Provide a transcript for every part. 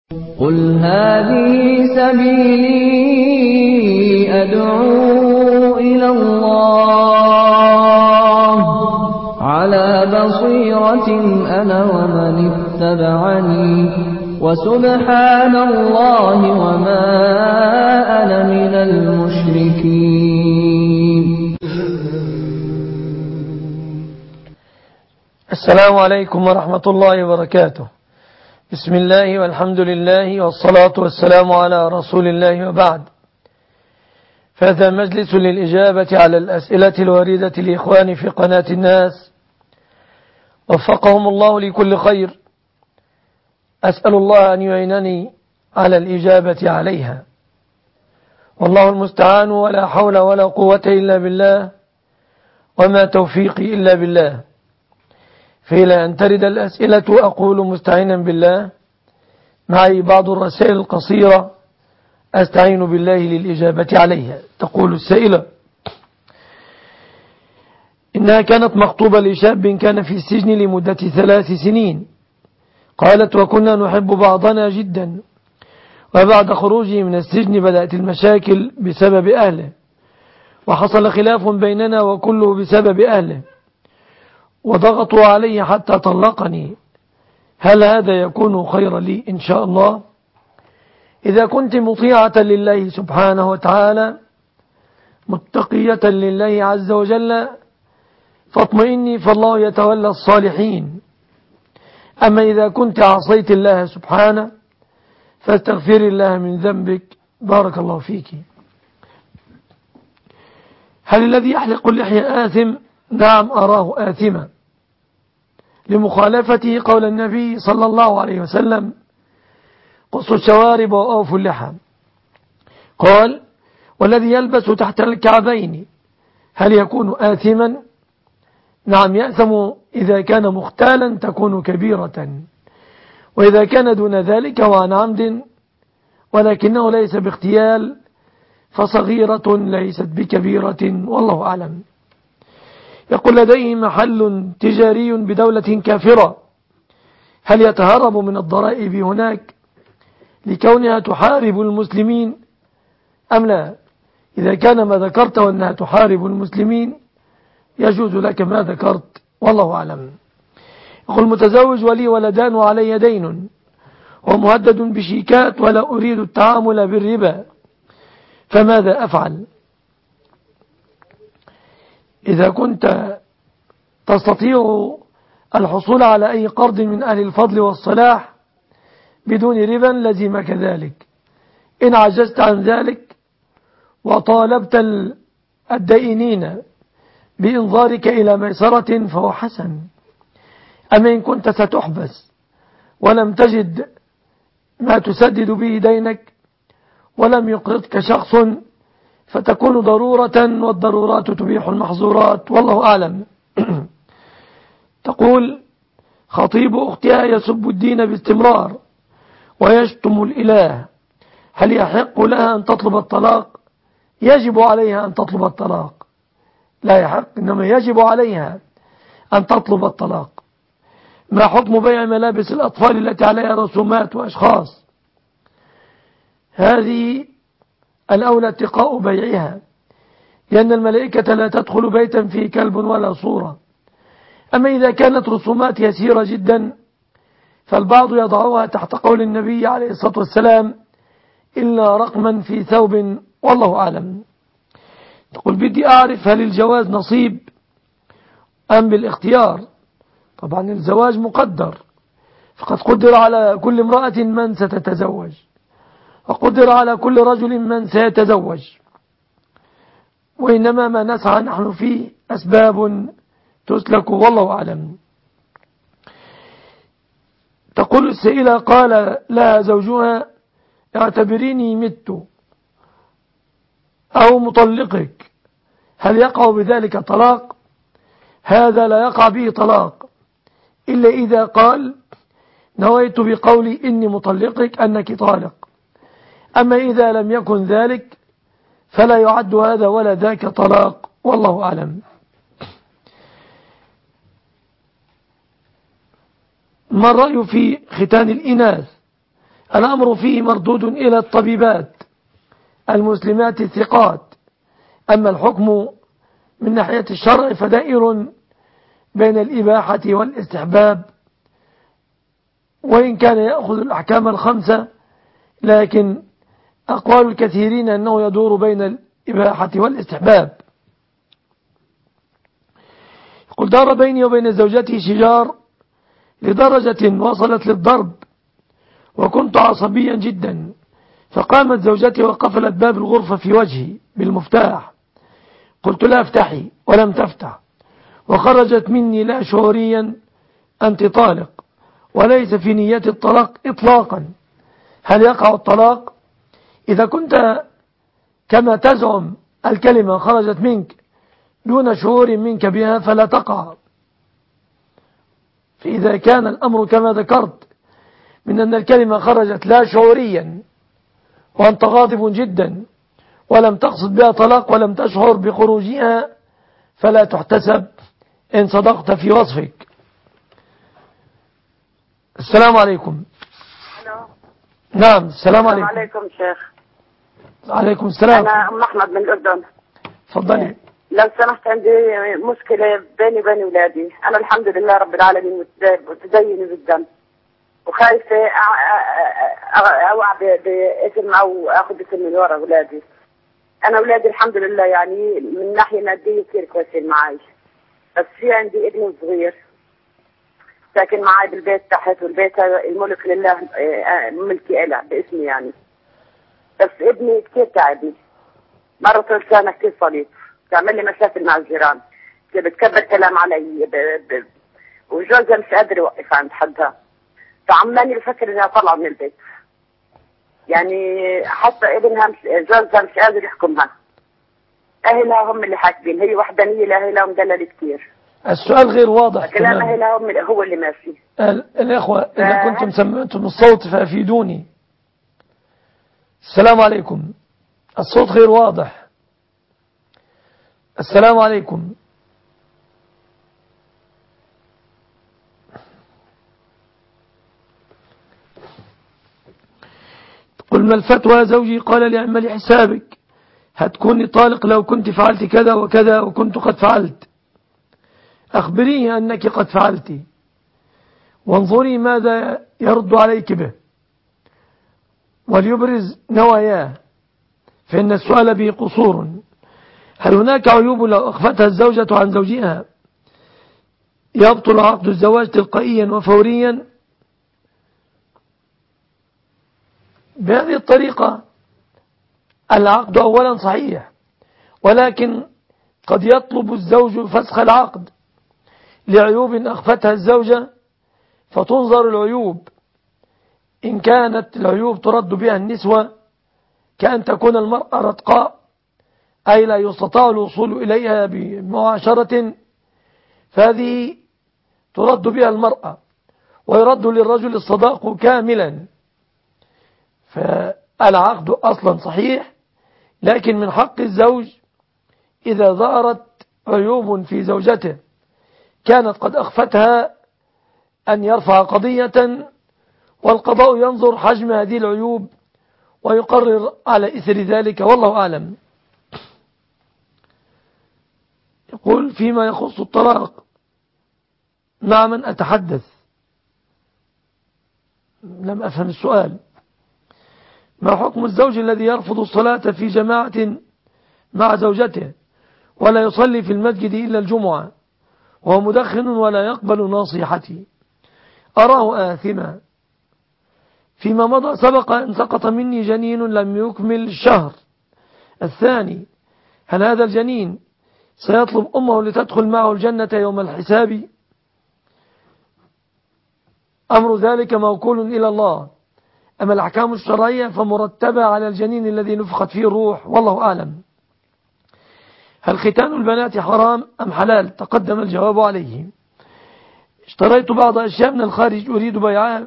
قل هذه سبيلي أدعو إلى الله على بصيرة أنا ومن اتبعني وسبحان الله وما أنا من المشركين. السلام عليكم ورحمة الله وبركاته. بسم الله والحمد لله والصلاة والسلام على رسول الله وبعد. فهذا مجلس للإجابة على الأسئلة الواردة لإخواني في قناة الناس، وفقهم الله لكل خير. أسأل الله أن يعينني على الإجابة عليها، والله المستعان، ولا حول ولا قوة إلا بالله، وما توفيقي إلا بالله. فإلى أن ترد الأسئلة أقول مستعينا بالله، معي بعض الرسائل القصيرة أستعين بالله للإجابة عليها. تقول السائلة: إنها كانت مخطوبة لشاب كان في السجن لمدة 3 سنين. قالت: وكنا نحب بعضنا جدا، وبعد خروجه من السجن بدأت المشاكل بسبب أهله، وحصل خلاف بيننا وكله بسبب أهله، وضغطوا علي حتى طلقني. هل هذا يكون خيرا لي إن شاء الله؟ إذا كنت مطيعة لله سبحانه وتعالى متقية لله عز وجل فاطمئني، فالله يتولى الصالحين. أما إذا كنت عصيت الله سبحانه فاستغفر الله من ذنبك. بارك الله فيك. هل الذي يحلق اللحية آثم؟ نعم، أراه آثما لمخالفته قول النبي صلى الله عليه وسلم: قصوا الشوارب وأوفوا اللحى. قال: والذي يلبس تحت الكعبين هل يكون آثما؟ نعم، يأثم إذا كان مختالا تكون كبيرة، وإذا كان دون ذلك وعن عمد ولكنه ليس باختيال فصغيرة ليست بكبيرة، والله أعلم. يقول: لديه محل تجاري بدولة كافرة، هل يتهرب من الضرائب هناك لكونها تحارب المسلمين أم لا؟ إذا كان ما ذكرته أنها تحارب المسلمين يجوز لك ما ذكرت، والله أعلم. يقول: متزوج ولي ولدان وعلي دين ومهدد بشيكات ولا أريد التعامل بالربا، فماذا أفعل؟ إذا كنت تستطيع الحصول على أي قرض من أهل الفضل والصلاح بدون ربا لزمك ذلك. إن عجزت عن ذلك وطالبت الدائنين بإنظارك إلى ميسرة فهو حسن. أما إن كنت ستحبس ولم تجد ما تسدد به دينك ولم يقرضك شخص فتكون ضرورة، والضرورات تبيح المحظورات، والله أعلم. تقول: خطيب أختها يسب الدين باستمرار ويشتم الإله، هل يحق لها أن تطلب الطلاق؟ يجب عليها أن تطلب الطلاق، لا يحق، إنما يجب عليها أن تطلب الطلاق. ما حكم بيع ملابس الأطفال التي عليها رسومات وأشخاص؟ هذه الأولى اتقاء بيعها، لأن الملائكة لا تدخل بيتا فيه كلب ولا صورة. أما إذا كانت رسومات يسيرة جدا فالبعض يضعها تحت قول النبي عليه الصلاة والسلام: إلا رقما في ثوب، والله أعلم. تقول: بدي أعرف هل الجواز نصيب أم بالاختيار؟ طبعا الزواج مقدر، فقد قدر على كل امرأة من ستتزوج، وقدر على كل رجل من سيتزوج، وإنما ما نسعى نحن فيه أسباب تسلك، والله أعلم. تقول السائلة: قال لها زوجها: اعتبريني مت أو مطلقك، هل يقع بذلك طلاق؟ هذا لا يقع به طلاق إلا إذا قال: نويت بقولي إني مطلقك أنك طالق. أما إذا لم يكن ذلك فلا يعد هذا ولا ذاك طلاق، والله أعلم. ما الرأي في ختان الإناث الأمر فيه مردود إلى الطبيبات المسلمات الثقات. أما الحكم من ناحية الشرع فدائر بين الإباحة والاستحباب، وإن كان يأخذ الأحكام الخمسة، لكن أقوال الكثيرين أنه يدور بين الإباحة والاستحباب. يقول: دار بيني وبين زوجتي شجار لدرجة وصلت للضرب، وكنت عصبيا جدا، فقامت زوجتي وقفلت باب الغرفة في وجهي بالمفتاح. قلت: لا افتحي، ولم تفتح، وخرجت مني لا شعوريا: أنت طالق، وليس في نية الطلاق إطلاقا. هل يقع الطلاق إذا كنت كما تزعم الكلمة خرجت منك دون شعور منك بها فلا تقع. فإذا كان الأمر كما ذكرت من أن الكلمة خرجت لا شعوريا وأنت غاضب جدا ولم تقصد بها طلاق ولم تشعر بخروجها فلا تحتسب إن صدقت في وصفك. السلام عليكم. نعم، السلام عليكم. السلام عليكم شيخ. عليكم السلام. أنا أم أحمد من الأردن. تفضلي. لو سمحت، عندي مشكلة بيني وبين أولادي. أنا الحمد لله رب العالمين متدينة جدا، وخايفة أوقع باسم أو أخذ اسم من وراء أولادي. أنا أولادي الحمد لله يعني من ناحية مادية كثير كويسين معي، بس في عندي ابن صغير ساكن معي بالبيت تحت، والبيت الملك لله، ملكي إله باسمي يعني. بس ابني كثير تعبني، مرة لسانه كثير صليب، تعمل لي مشاكل مع الجيران، بتكبر كلام علي، وجوزها مش قادر يوقف عند حدها، فعماني بفكر انها طلع من البيت. يعني حتى ابنها جوزها مش قادر يحكمها، اهلها هم اللي حاكمين، هي وحدانيه لاهلها ومدلله كثير. السؤال غير واضح. كلام اهلها هو اللي ماشي. الإخوة إذا كنتم سمعتم الصوت فأفيدوني. السلام عليكم. الصوت غير واضح. السلام عليكم. قل: ما الفتوى؟ زوجي قال لي: اعملي حسابك، هتكوني طالق لو كنت فعلت كذا وكذا، وكنت قد فعلت. أخبريه أنك قد فعلت، وانظري ماذا يرد عليك به، وليبرز نواياه، فإن السؤال به قصور. هل هناك عيوب لو أخفتها الزوجة عن زوجها يبطل عقد الزواج تلقائيا وفوريا؟ بهذه الطريقة العقد أولا صحيح، ولكن قد يطلب الزوج فسخ العقد لعيوب أخفتها الزوجة، فتنظر العيوب. إن كانت العيوب ترد بها النسوة، كأن تكون المرأة رتقاء أي لا يستطاع الوصول إليها بمعاشرة، فهذه ترد بها المرأة، ويرد للرجل الصداق كاملا. فالعقد أصلا صحيح، لكن من حق الزوج إذا ظهرت عيوب في زوجته كانت قد أخفتها أن يرفع قضية، والقضاء ينظر حجم هذه العيوب ويقرر على إثر ذلك، والله أعلم. يقول: فيما يخص الطلاق، مع من أتحدث؟ لم أفهم السؤال. ما حكم الزوج الذي يرفض الصلاة في جماعة مع زوجته ولا يصلي في المسجد إلا الجمعة، وهو مدخن ولا يقبل نصيحتي؟ أراه آثما. فيما مضى سبق أن سقط مني جنين لم يكمل الشهر الثاني، هل هذا الجنين سيطلب أمه لتدخل معه الجنة يوم الحساب؟ أمر ذلك موكول إلى الله، أما الأحكام الشرعية فمرتبة على الجنين الذي نفخت فيه الروح، والله أعلم. هل ختان البنات حرام أم حلال؟ تقدم الجواب عليه. اشتريت بعض أشياء من الخارج أريد بيعها.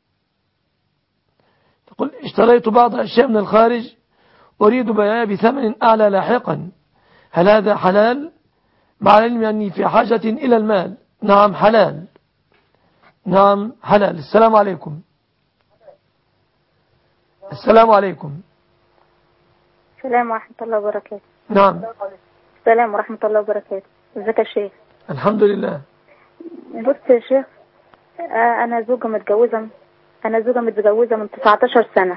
تقول: اشتريت بعض أشياء من الخارج أريد بيعها بثمن أعلى لاحقا، هل هذا حلال؟ مع العلم أني في حاجة إلى المال. نعم حلال. نعم حلال. السلام عليكم. السلام عليكم. السلام ورحمة الله وبركاته. نعم. السلام ورحمة الله وبركاته. ازيك يا شيخ؟ الحمد لله. بص يا شيخ، أنا زوجة متجوزة من 19 سنة.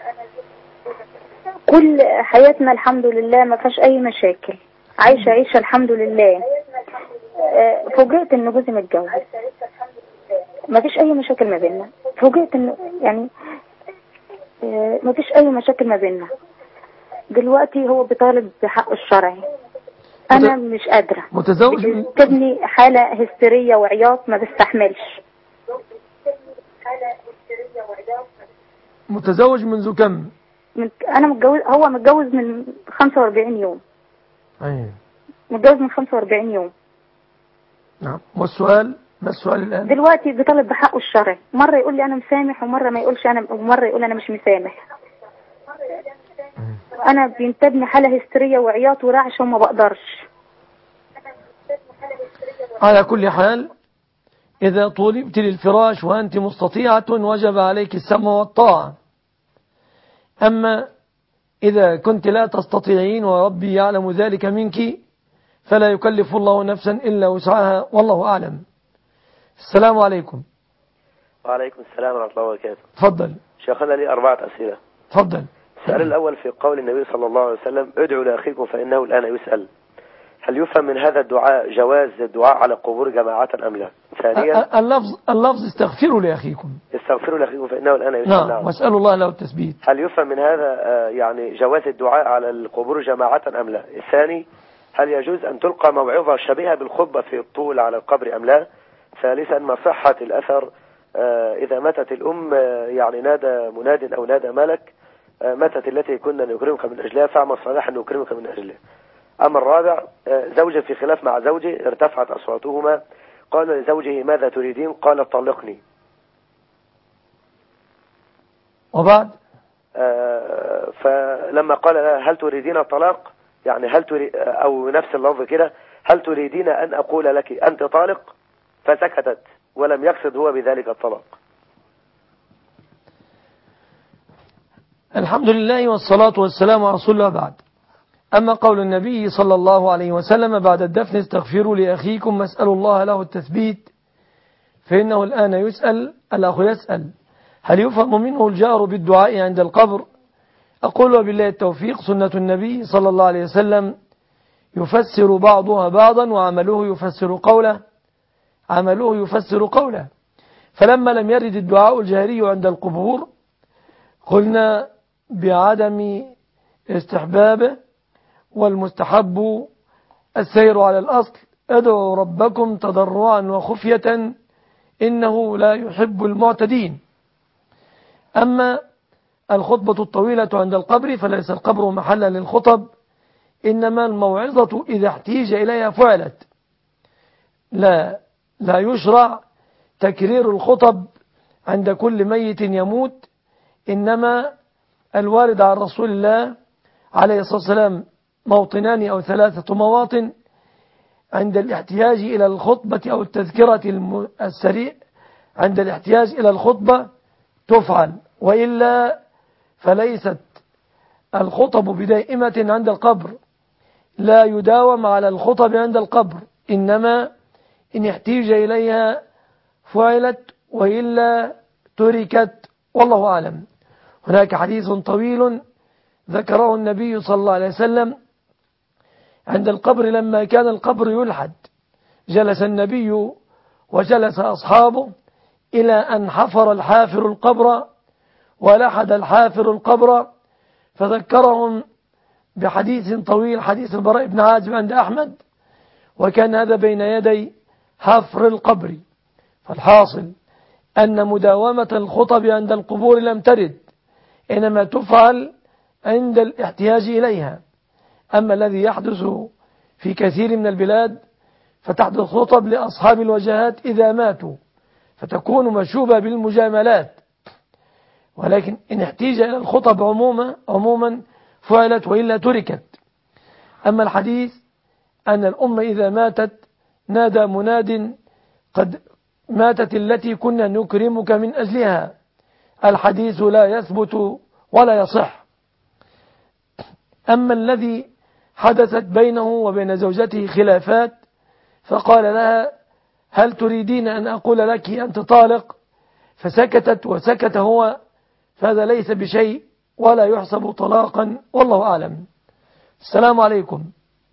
كل حياتنا الحمد لله ما فيهاش أي مشاكل، عايشة الحمد لله. فوجئت إن جوزي متجوز، ما فيش أي مشاكل ما بيننا. فوجئت إنه يعني ما فيش أي مشاكل ما بيننا. دلوقتي هو بيطالب بحقه الشرعي، أنا مش قادرة. متزوج بتجيبني حالة هستيرية وعياط ما بستحملش. متزوج منذ كم؟ أنا هو متجوز من 45 يوم. أيه. متجوز من 45 يوم. نعم. والسؤال ما السؤال الآن؟ دلوقتي بيطالب بحقه الشرعي، مرة يقول لي أنا مسامح ومرة ما يقولش ومرة يقول أنا مش مسامح. أنا بينتابني حالة هستيرية وعياط ورعشة وما بقدرش. على كل حال، إذا طلبت للفراش وأنت مستطيعة وجب عليك السمع والطاعة. أما إذا كنت لا تستطيعين وربي يعلم ذلك منك فلا يكلف الله نفسا إلا وسعها، والله أعلم. السلام عليكم. وعليكم السلام ورحمة الله وبركاته. تفضل شيخنا، لي 4 أسئلة. تفضل. السؤال الأول في قول النبي صلى الله عليه وسلم: ادعوا لأخيكم فإنه الآن يسأل. هل يفهم من هذا الدعاء جواز الدعاء على قبور جماعة أم لا؟ ثانيا، اللفظ استغفروا لأخيكم. استغفروا لأخيكم فإنه الآن يسأل. نعم. واسألوا الله له التثبيت. هل يفهم من هذا يعني جواز الدعاء على القبور جماعة أم لا؟ الثاني، هل يجوز أن تلقى موعظة شبيهة بالخطبة في الطول على القبر أم لا؟ ثالثا، ما صحة الأثر إذا ماتت الأم يعني نادى مناد أو نادى ملك: ماتت التي كنا نكرمك من أجلها فاعمل صالحا نكرمك من أجله. أما الرابع، زوجة في خلاف مع زوجي، ارتفعت أصواتهما، قال لزوجه: ماذا تريدين؟ قال: طلقني. وبعد فلما قال لها: هل تريدين الطلاق؟ يعني هل أو نفس اللفظ كده: هل تريدين أن أقول لك أنت طالق؟ فسكتت ولم يقصد هو بذلك الطلاق. الحمد لله والصلاة والسلام على رسول الله. بعد، أما قول النبي صلى الله عليه وسلم بعد الدفن: استغفروا لأخيكم واسألوا الله له التثبيت فإنه الآن يسأل. الأخ يسأل: هل يفهم منه الجار بالدعاء عند القبر؟ أقول وبالله التوفيق. سنة النبي صلى الله عليه وسلم يفسر بعضها بعضا وعمله يفسر قوله. فلما لم يرد الدعاء الجهري عند القبور قلنا بعدم استحبابه، والمستحب السير على الأصل: ادعوا ربكم تضرعا وخفية إنه لا يحب المعتدين. أما الخطبة الطويلة عند القبر فليس القبر محلا للخطب، إنما الموعظة إذا احتيج إليها فعلت. لا يشرع تكرير الخطب عند كل ميت يموت، إنما الوارد عن رسول الله عليه الصلاة والسلام موطنان أو 3 مواطن عند الاحتياج إلى الخطبة أو التذكرة السريع. عند الاحتياج إلى الخطبة تفعل، وإلا فليست الخطب بدائمة عند القبر. لا يداوم على الخطب عند القبر، إنما إن احتيج إليها فعلت وإلا تركت، والله أعلم. هناك حديث طويل ذكره النبي صلى الله عليه وسلم عند القبر لما كان القبر يلحد، جلس النبي وجلس أصحابه إلى أن حفر الحافر القبر ولحد الحافر القبر، فذكرهم بحديث طويل، حديث البراء بن عازب عند أحمد، وكان هذا بين يدي حفر القبر. فالحاصل أن مداومة الخطب عند القبور لم ترد، إنما تفعل عند الاحتياج إليها. أما الذي يحدث في كثير من البلاد فتحدث خطب لأصحاب الوجهات إذا ماتوا، فتكون مشوبة بالمجاملات، ولكن إن احتيج إلى الخطب عموما فعلت وإلا تركت. أما الحديث أن الأمة إذا ماتت نادى مناد: قد ماتت التي كنا نكرمك من أجلها، الحديث لا يثبت ولا يصح. أما الذي حدثت بينه وبين زوجته خلافات فقال لها هل تريدين أن أقول لك أنت طالق، فسكتت وسكت هو، فهذا ليس بشيء ولا يحسب طلاقا، والله أعلم. السلام عليكم.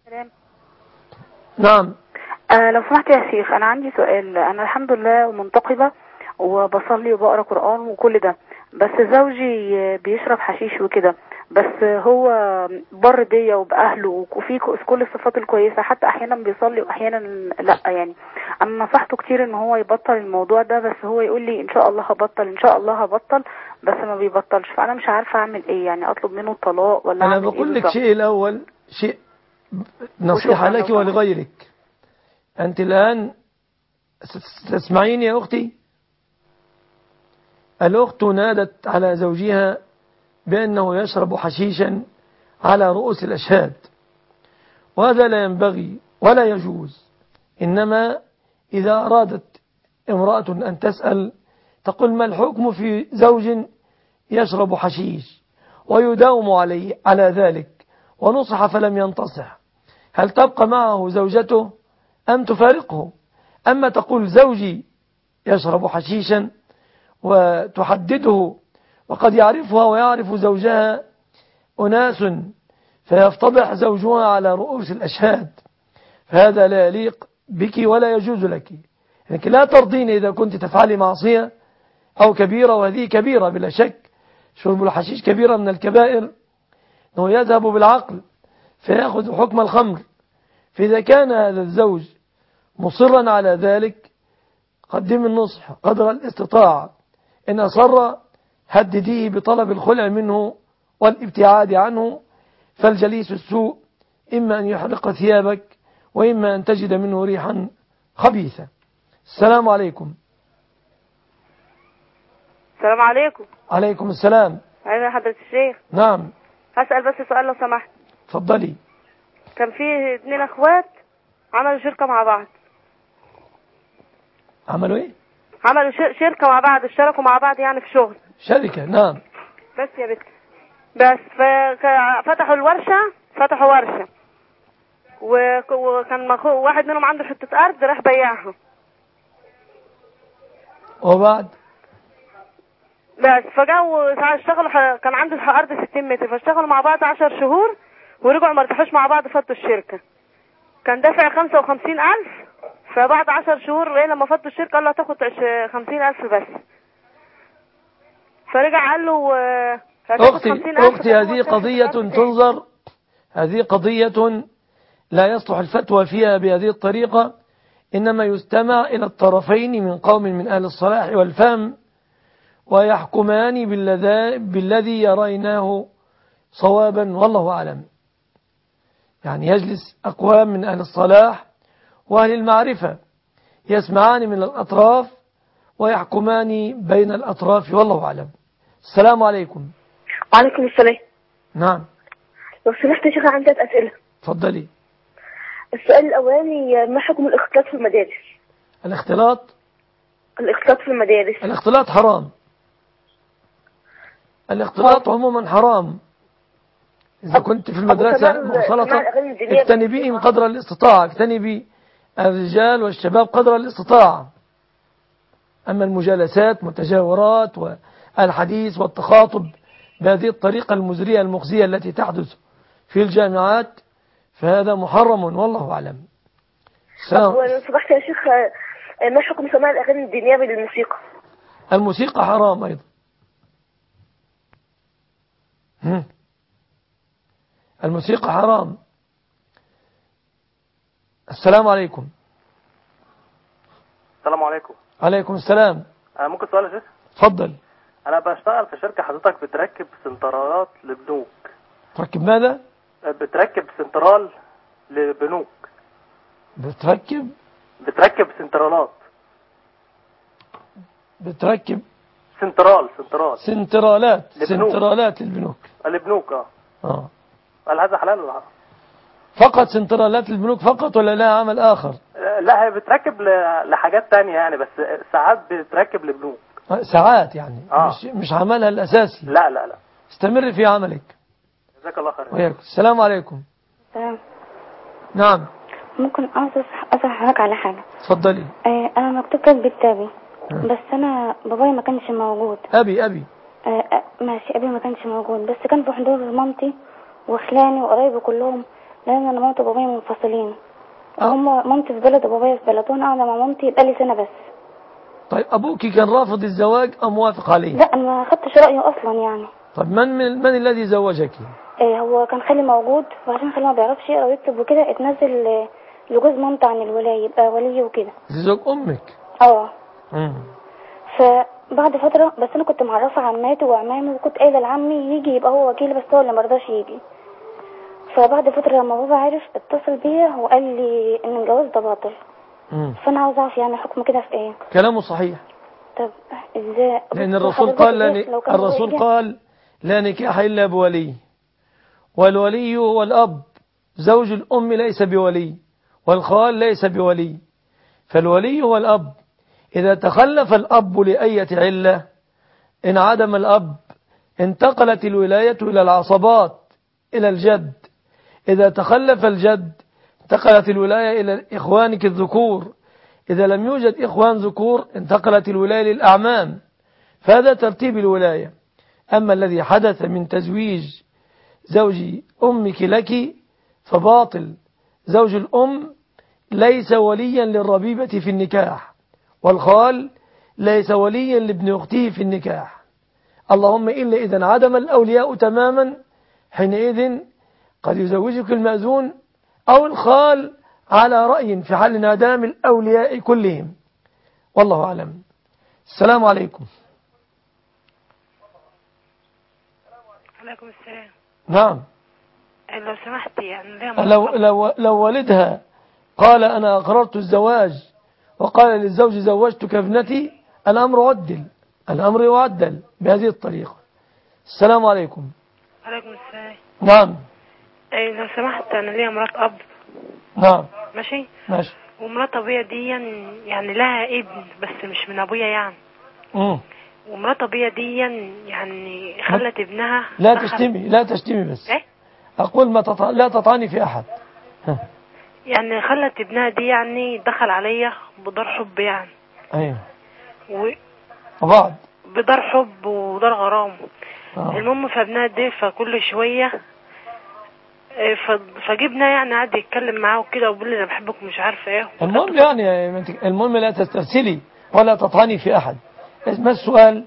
نعم. لو سمحت يا شيخ، أنا عندي سؤال. أنا الحمد لله منتقبة وبصلي وبقرأ قرآن وكل ده، بس زوجي بيشرب حشيش وكده، بس هو بر بيا وبأهله وفي كل الصفات الكويسة، حتى أحيانا بيصلي وأحيانا لا. يعني أنا نصحته كتير إن هو يبطل الموضوع ده، بس هو يقول لي إن شاء الله هبطل إن شاء الله هبطل، بس ما بيبطلش. فأنا مش عارفة أعمل إيه، يعني أطلب منه الطلاق ولا أنا أعمل إيه بقول لك بالظبط؟ شيء الأول، شيء نصيحة لك ولغيرك. أنت الآن تسمعين يا أختي؟ الأخت نادت على زوجها بأنه يشرب حشيشا على رؤوس الأشهاد، وهذا لا ينبغي ولا يجوز. إنما إذا أرادت امرأة أن تسأل تقول ما الحكم في زوج يشرب حشيش ويداوم على ذلك ونصح فلم ينتصح، هل تبقى معه زوجته أم تفارقه؟ أما تقول زوجي يشرب حشيشا وتحدده، وقد يعرفها ويعرف زوجها أناس فيفتضح زوجها على رؤوس الأشهاد، فهذا لا يليق بك ولا يجوز لك. يعني لا ترضين إذا كنت تفعلي معصية أو كبيرة، وهذه كبيرة بلا شك. شرب الحشيش كبيرة من الكبائر، أنه يذهب بالعقل فيأخذ حكم الخمر. فإذا كان هذا الزوج مصرا على ذلك قدم النصح قدر الاستطاعة، إن أصر هدديه بطلب الخلع منه والابتعاد عنه، فالجليس السوء إما أن يحرق ثيابك وإما أن تجد منه ريحا خبيثة. السلام عليكم. السلام عليكم. عليكم السلام. أيوة حضرة الشيخ. نعم. هسأل بس سؤال لو سمحت. تفضلي. كان في 2 اخوات عملوا شركة مع بعض. عملوا ايه؟ عملوا شركة مع بعض، اشتركوا مع بعض يعني في شغل. شركة. نعم. بس يا بنت، بس فتحوا ورشة وكان واحد منهم عنده حتة أرض راح بيعها. وبعد بس فجاوا اشتغلوا، كان عنده أرض 60 متر، فاشتغلوا مع بعض 10 شهور ورجعوا ما ارتاحوش مع بعض، فضوا الشركة. كان دافع 55,000، فبعد 10 شهور لما فضوا الشركة قال له هتاخد 50,000 بس. فرجع قال له أختي هذه قضية تنظر، هذه قضية لا يصلح الفتوى فيها بهذه الطريقة، إنما يستمع إلى الطرفين من قوم من أهل الصلاح والفهم ويحكمان بالذي يريناه صوابا، والله أعلم. يعني يجلس أقوام من أهل الصلاح وأهل المعرفة يسمعان من الأطراف ويحكمان بين الأطراف، والله أعلم. السلام عليكم. وعليكم السلام. نعم. لو سمحت يا شيخ عندي 3 أسئلة. تفضلي. السؤال الأولاني، ما حكم الاختلاط في المدارس؟ الاختلاط في المدارس. الاختلاط حرام. الاختلاط عموما حرام. إذا كنت في المدرسة مختلطة اجتنبيهم قدر الاستطاعة، اجتنبي الرجال والشباب قدر الاستطاعة. أما المجالسات متجاورات والحديث والتخاطب بهذه الطريقة المزرية المخزية التي تحدث في الجامعات فهذا محرم، والله أعلم. ولو سمحت يا شيخ، ما حكم سماع الأغاني الدينية بالموسيقى؟ الموسيقى حرام أيضا. الموسيقى حرام. السلام عليكم. السلام عليكم. عليكم السلام. ممكن سؤال يا شيخ؟ اتفضل. انا بشتغل في شركة، حضرتك بتركب سنترالات لبنوك. تركب ماذا؟ بتركب سنترال لبنوك. بتركب سنترالات. بتركب سنترالات للبنوك. البنوك هل هذا حلال ولا حرام؟ فقط سنترالات للبنوك فقط ولا لا عمل آخر؟ لا، هي بتركب لحاجات تانية يعني، بس ساعات بتركب لبنوك. ساعات يعني مش عملها الأساسي. لا. استمر في عملك. جزاك الله خير. وياكم. السلام عليكم. تمام. نعم. ممكن أسأل حضرتك على حاجة؟ اتفضلي. أنا مكتوب كاتب بالتابي، بس أنا بابايا ما كانش موجود. أبي ماشي، أبي ما كانش موجود، بس كان في حضور مامتي وخلاني وقرايبي كلهم، لأن أنا مامتي وبابايا منفصلين. هم مامتي في بلد وبابايا في بلد، وأنا قاعدة مع مامتي بقالي سنة بس. طيب أبوك كان رافض الزواج أم موافق عليه؟ لا، أنا ما خدتش رأيه أصلا يعني. طب من الذي زوجك؟ هو كان خالي موجود، وعشان خالي ما بيعرفش يقرا ويكتب وكده اتنزل لجوز مامتي عن الولاية، يبقى ولي وكده. زوج أمك؟ فبعد فترة، بس أنا كنت معرفة عماتي وعمامي، وكنت قايلة لعمي يجي يبقى هو وكيل، بس هو اللي مرضاش يجي. فبعد فترة لما بابا عرف اتصل بيا وقال لي إن الجواز ده باطل. فأنا عاوز أعرف يعني حكم كده في إيه؟ كلامه صحيح. طب إزاي؟ لأن الرسول قال لا نكاح إلا بولي، والولي هو الأب، زوج الأم ليس بولي، والخال ليس بولي، فالولي هو الأب. إذا تخلف الأب لأية علة، إن عدم الأب انتقلت الولاية إلى العصبات، إلى الجد. إذا تخلف الجد انتقلت الولاية إلى إخوانك الذكور. إذا لم يوجد إخوان ذكور انتقلت الولاية للأعمام. فهذا ترتيب الولاية. أما الذي حدث من تزويج زوج أمك لك فباطل. زوج الأم ليس وليا للربيبة في النكاح، والخال ليس وليا لابن أخته في النكاح، اللهم إلا إذا عدم الأولياء تماما، حينئذ قد يزوجك المأذون أو الخال على رأي في حال انعدام الأولياء كلهم، والله أعلم. السلام عليكم. عليكم السلام. نعم. لو سمحت يعني لو والدها قال أنا أقررت الزواج وقال للزوج زوجتك ابنتي، الأمر يعدل بهذه الطريقة. السلام عليكم. عليكم السلام. نعم. لو سمحت أنا ليا مرات أب. نعم. ماشي. ومرات أبويا دي يعني لها ابن بس مش من أبويا يعني. ومرات أبويا دي يعني خلت ابنها. لا تشتمي بس. إيه؟ أقول لا تطعني في أحد. يعني خلت ابنها دي يعني دخل عليا بدار حب يعني. أيوه. وبعد بدار حب ودار غرام. المهم فابنها دي فكل شوية فجبنا يعني قعد يتكلم معاه وكده وبيقول لي انا بحبك ومش عارفه ايه. المهم لا تسترسلي ولا تطعني في احد. ما السؤال؟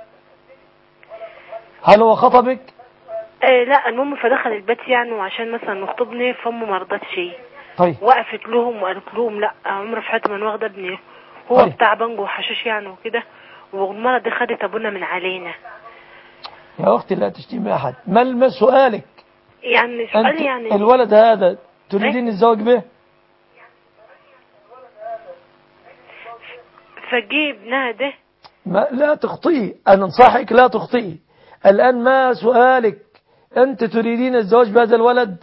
هل هو خطبك؟ لا، المهم فدخل البيت يعني وعشان مثلا نخطبني فامه ما رضتش. طيب. وقفت لهم وقالت لهم لا عمر في حياتي ما واخده ابني، هو بتاع بنجو وحشيش يعني وكده، والمره دي خدت ابونا من علينا. يا اختي لا تشتمي احد. ما سؤالك؟ يعني سؤالي يعني الولد هذا تريدين الزواج به؟ فجي ابنها ده. لا تخطئي، أنا أنصحك لا تخطئي. الآن ما سؤالك؟ أنت تريدين الزواج بهذا الولد؟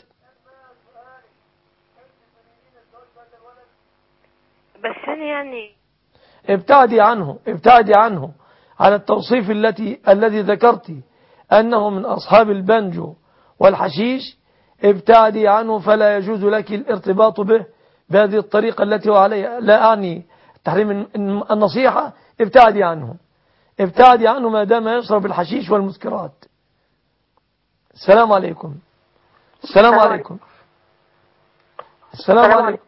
بس أنا يعني ابتعدي عنه على التوصيف الذي ذكرتي أنه من أصحاب البنجو والحشيش. ابتعدي عنه، فلا يجوز لك الارتباط به بهذه الطريقة التي هو عليها. لا أعني تحريم النصيحة، ابتعدي عنه ما دام يشرب الحشيش والمسكرات. السلام عليكم. السلام عليكم. السلام عليكم.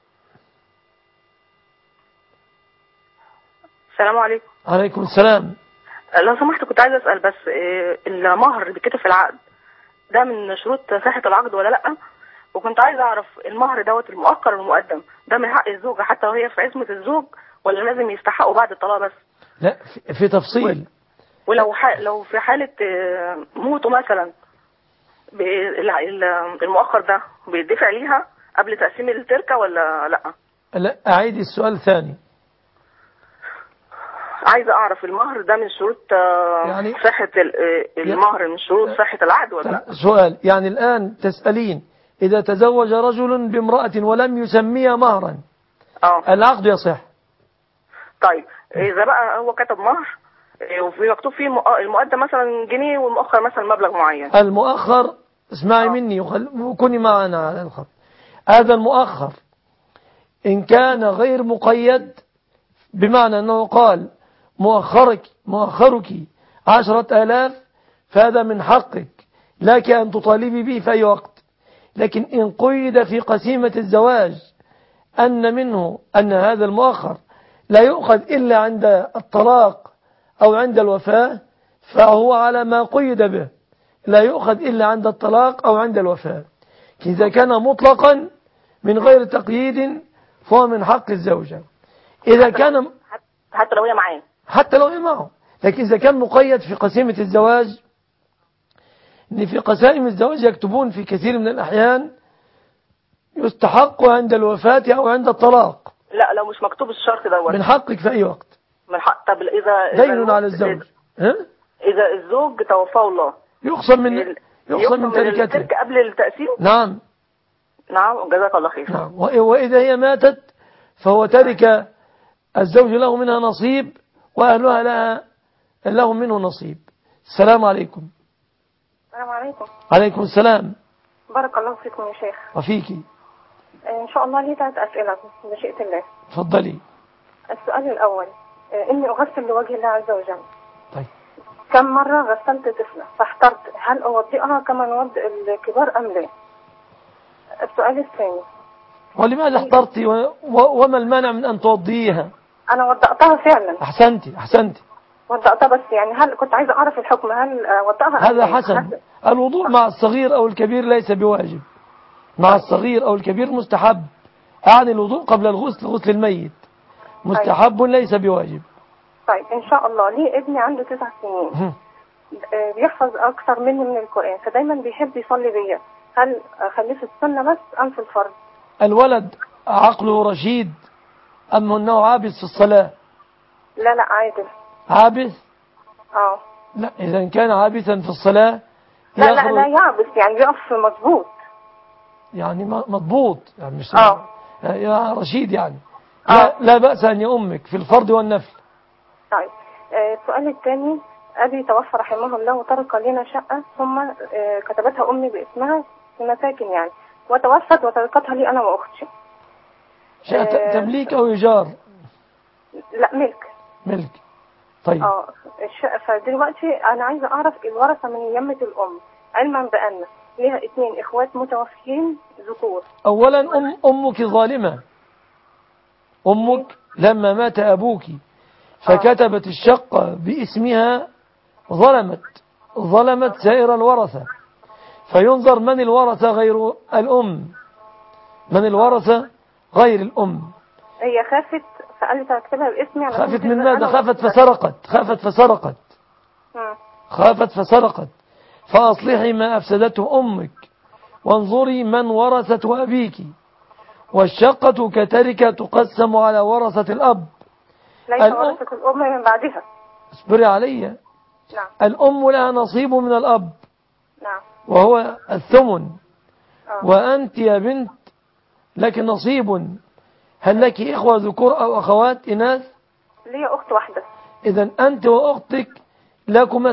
السلام عليكم. عليكم السلام. لو سمحت كنت عايز أسأل بس المهر اللي بيتكتب في العقد ده من شروط صحة العقد ولا لأ؟ وكنت عايز أعرف المهر دوت المؤخر والمقدم ده من حق الزوجة حتى وهي في عصمة الزوج ولا لازم يستحقوا بعد الطلاق بس؟ لا، في تفصيل. لو في حالة موته مثلا المؤخر ده بيدفع ليها قبل تقسيم التركة ولا لأ؟ لا، أعيد السؤال ثاني. عايزة أعرف المهر ده من شروط يعني صحة المهر من شروط صحة العقد ولا لا؟ سؤال يعني الآن تسألين إذا تزوج رجل بامرأة ولم يسميها مهرا العقد يصح. طيب إذا بقى هو كتب مهر وفي مكتوب فيه المقدم مثلا جنيه والمؤخر مثلا مبلغ معين. المؤخر اسمعي مني وكوني معنا على الخط. هذا المؤخر إن كان غير مقيد، بمعنى أنه قال مؤخرك 10,000، فهذا من حقك لك أن تطالبي به في أي وقت. لكن إن قيد في قسيمة الزواج أن هذا المؤخر لا يؤخذ إلا عند الطلاق أو عند الوفاة، فهو على ما قيد به، لا يؤخذ إلا عند الطلاق أو عند الوفاة. إذا كان مطلقا من غير تقييد فهو من حق الزوجة. إذا كان حتى لو هي معاه، حتى لو هي معه. لكن إذا كان مقيد في قسيمة الزواج، إن في قسائم الزواج يكتبون في كثير من الأحيان يستحق عند الوفاة أو عند الطلاق. لا لو مش مكتوب الشرط دوت من حقك في أي وقت. من حق. طب إذا دين على الزوج، إذا الزوج توفاه الله يخصم من تركته قبل التقسيم. نعم جزاك الله خير. نعم. وإذا هي ماتت فهو ترك الزوج له منها نصيب وأهلها لهم منه نصيب. السلام عليكم. السلام عليكم. عليكم السلام. بارك الله فيكم يا شيخ. وفيكي. إن شاء الله لي 3 أسئلة بمشيئة الله. تفضلي. السؤال الأول، إني أغسل لوجه الله عز وجل. طيب. كم مرة غسلت طفلة فاحترت هل أوضئها كما نوضئ الكبار أم لا؟ السؤال الثاني، ولماذا احترت وما المانع من أن توضيها؟ أنا وضأتها فعلا. أحسنتي. وضأتها، بس يعني هل كنت عايزة أعرف الحكم، هل وضأها؟ هذا حسن. الوضوء مع الصغير أو الكبير ليس بواجب. مع الصغير أو الكبير مستحب. يعني الوضوء قبل غسل الميت مستحب ليس بواجب. طيب إن شاء الله. لي ابني عنده 9 سنين بيحفظ أكثر مني من القرآن، فدايما بيحب يصلي بيا، هل أخليه في السنة بس أم في الفرض؟ الولد عقله رشيد أم أنه عابث في الصلاة؟ لا عادل. عابث؟ لا إذا كان عابثا في الصلاة لا يعبث، يعني بيقف مضبوط، يعني مضبوط، يعني مش يا رشيد يعني. لا بأس أن يؤمك في الفرض والنفل. طيب السؤال الثاني، أبي توفى رحمه الله وترك لنا شقة ثم كتبتها أمي باسمها في مساكن يعني، وتوفت وتركتها لي أنا وأختي. شقة تمليك أو إيجار؟ لا ملك. طيب. الشقة. فدلوقتي أنا عايزة أعرف الورثة من يمة الأم، علما بأن لها 2 إخوات متوفيين ذكور. أولا أمك ظالمة. أمك لما مات أبوك فكتبت الشقة باسمها ظلمت سائر الورثة، فينظر من الورثة غير الأم، من الورثة غير الأم. هي خافت فقالت هكتبها باسمي. خافت من ماذا؟ خافت فسرقت. فأصلحي ما أفسدته أمك وانظري من ورثت أبيك. والشقة كتركة تقسم على ورثة الأب، ليس ورثة الأم من بعدها. اصبري علي. نعم. الأم لها نصيب من الأب. نعم. وهو الثمن. وأنت يا بنت لك نصيب. هل لك إخوة ذكور أو أخوات إناث؟ لي أخت واحدة. إذن أنت وأختك لكما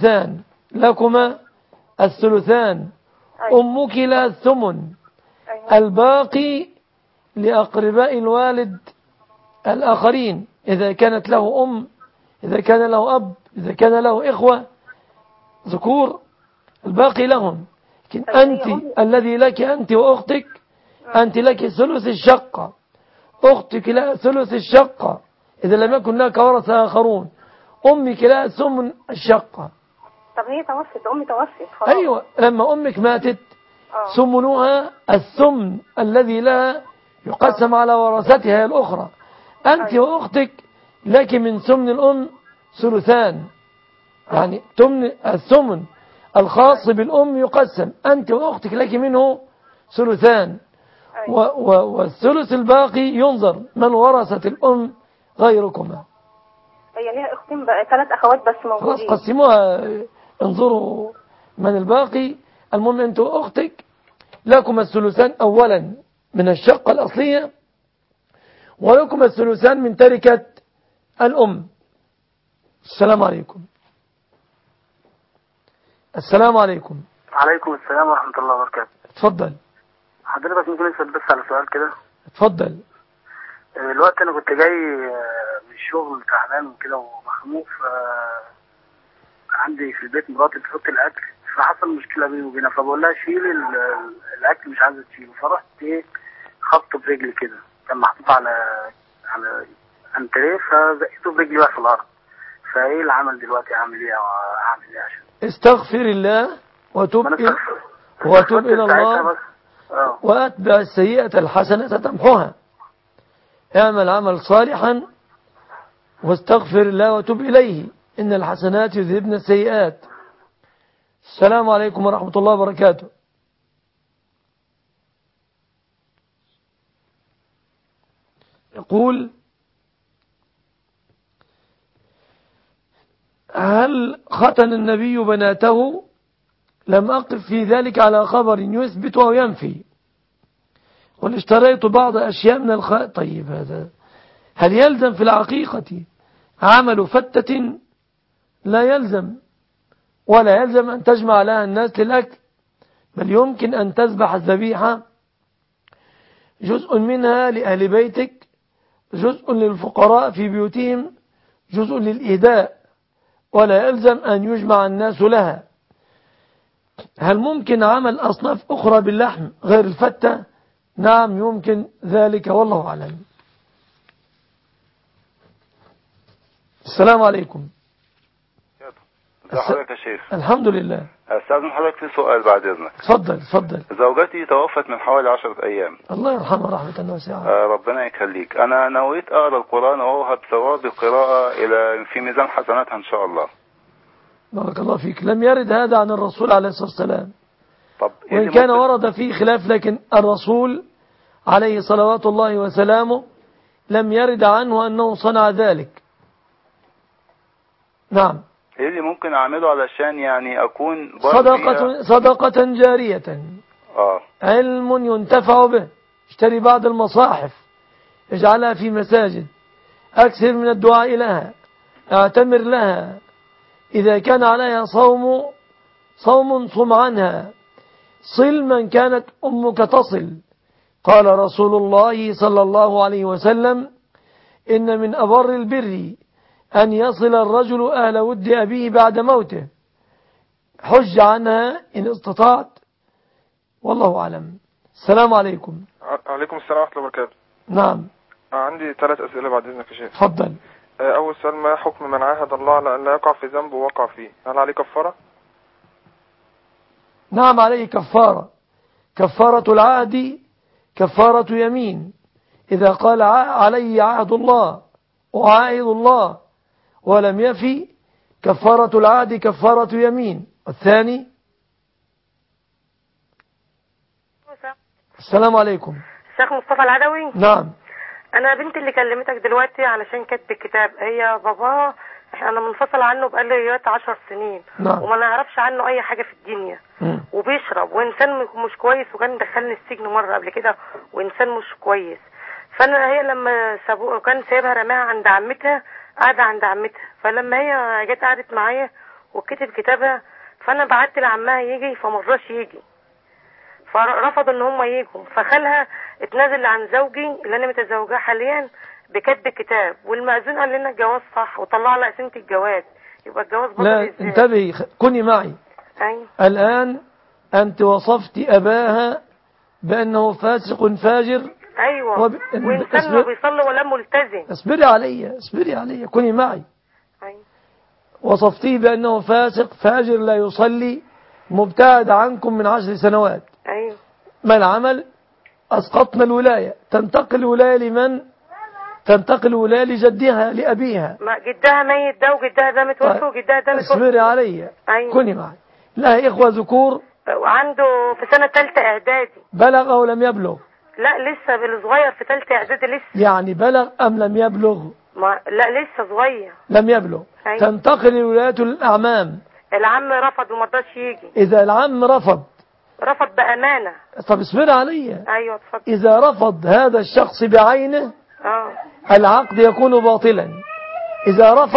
الثلثان. أيوة. أمك لها الثمن. أيوة. الباقي لأقرباء الوالد الآخرين، إذا كانت له أم، إذا كان له أب، إذا كان له إخوة ذكور، الباقي لهم. لكن أنت الذي لك أنت وأختك، أنت لك ثلث الشقة، أختك لها ثلث الشقة إذا لم يكن لك ورثة آخرون، أمك لها ثمن الشقة. طب هي توفت، أمي توفت خلاص. أيوة، لما أمك ماتت ثمنها الثمن الذي لها يقسم على ورثتها الأخرى. أنت وأختك لك من ثمن الأم ثلثان، يعني الثمن الخاص بالأم يقسم، أنت وأختك لك منه ثلثان. والثلث الباقي ينظر من ورثت الأم غيركما. هي ليها اختين بقى 3 أخوات بس موجودين. خلاص قسموها، انظروا من الباقي. المهم أنت وأختك لكم الثلثان أولا من الشقة الأصلية، ولكم الثلثان من تركة الأم. السلام عليكم. السلام عليكم. عليكم السلام ورحمة الله وبركاته. اتفضل حضرتك ممكن نسأل بس على سؤال كده؟ اتفضل. الوقت أنا كنت جاي من الشغل تعبان وكده ومخنوق، عندي في البيت مراتي بتحط الأكل، فحصل مشكلة بيني وبينها، فبقول لها شيل الأكل، مش عايزة تشيله، فرحت خبطه برجلي كده، كان محطوط على أنتريه، فزقيته برجلي بقى في الأرض. فإيه العمل دلوقتي؟ أعمل إيه عشان استغفر الله وتوب إلى الله وأتبع السيئة الحسنة تمحوها. اعمل عمل صالحا واستغفر الله وتوب إليه، إن الحسنات يذهبن السيئات. السلام عليكم ورحمة الله وبركاته. يقول: هل ختن النبي بناته؟ لم أقف في ذلك على خبر يثبت أو ينفي، قل اشتريت بعض أشياء من طيب، هذا هل يلزم في العقيقة عمل فتة؟ لا يلزم، ولا يلزم أن تجمع لها الناس للأكل، بل يمكن أن تذبح الذبيحة جزء منها لأهل بيتك، جزء للفقراء في بيوتهم، جزء للإهداء، ولا يلزم أن يجمع الناس لها. هل ممكن عمل أصناف أخرى باللحم غير الفتة؟ نعم يمكن ذلك، والله أعلم. السلام عليكم. ازي حضرتك يا شيخ؟ الحمد لله. استاذن حضرتك في سؤال بعد اذنك. اتفضل. زوجتي توفت من حوالي 10 ايام. الله يرحمها رحمة واسعة. ربنا يخليك. انا نويت اقرا القران واوهب ثواب القراءه الى في ميزان حسناتها ان شاء الله. بارك الله فيك. لم يرد هذا عن الرسول عليه الصلاة والسلام، طب وإن كان ورد فيه خلاف، لكن الرسول عليه صلوات الله وسلامه لم يرد عنه أنه صنع ذلك. نعم. ايه اللي ممكن اعمله علشان يعني اكون صدقة جارية، علم ينتفع به، اشتري بعض المصاحف اجعلها في مساجد، اكثر من الدعاء لها، اعتمر لها، إذا كان عليها صوم صم عنها، صل من كانت أمك تصل. قال رسول الله صلى الله عليه وسلم: إن من أبر البر أن يصل الرجل أهل ود أبيه بعد موته، حج عنها إن استطعت، والله أعلم. السلام عليكم. عليكم السلام ورحمة الله وبركاته. نعم. عندي 3 أسئلة بعد إذنك يا شيخ. تفضل. أول سؤال: ما حكم من عاهد الله على أن لا يقع في ذنب ووقع فيه؟ هل عليه كفارة؟ نعم عليه كفارة. كفارة العهد كفارة يمين، إذا قال علي عهد الله وعاهد الله ولم يفي، كفارة العهد كفارة يمين. والثاني: السلام عليكم. الشيخ مصطفى العدوي. نعم. انا بنتي اللي كلمتك دلوقتي علشان كتب الكتاب، هي بابا انا منفصل عنه بقالي 10 سنين. نعم. وما نعرفش عنه اي حاجه في الدنيا. وبيشرب وانسان مش كويس، وكان دخلني السجن مره قبل كده، وانسان مش كويس. فانا هي لما سابوه كان سايبها رماها عند عمتها، قاعده عند عمتها، فلما هي جت قعدت معايا وكتب كتابها، فانا بعت لعمها يجي فمرضاش يجي، فرفضوا ان هم ييجوا، فخالها اتنازل عن زوجي اللي انا متزوجاه حاليا بكتب الكتاب، والمأذون قال لنا الجواز صح وطلع لها قسيمة الجواز، يبقى الجواز بطل. لا انتبهي، كوني معي. أيوة. الآن أنت وصفت أباها بأنه فاسق فاجر. أيوة. وإنسان ما بيصلي ولا ملتزم. اصبري علي كوني معي. أيوة. وصفتيه بأنه فاسق فاجر لا يصلي، مبتعد عنكم من 10 سنوات. أيوة. ما العمل؟ أسقطنا الولاية، تنتقل الولاية لمن؟ تنتقل الولاية لجدها لأبيها. ما جدها ميت ده وجدها ده متوفى وجدها ده متوفى. اصبري علي. أيوة. كوني معي. لها إخوة ذكور، وعنده في سنة 3 إعدادي. بلغ أو لم يبلغ؟ لا لسه بالصغير في 3 إعدادي لسه. يعني بلغ أم لم يبلغ؟ لا لسه صغير. لم يبلغ. أيوة. تنتقل الولاية للأعمام. العم رفض ومرضاش يجي. إذا العم رفض بأمانة. طب اصبري علي. أيوة اتفضل. إذا رفض هذا الشخص بعينه العقد يكون باطلا. إذا رفض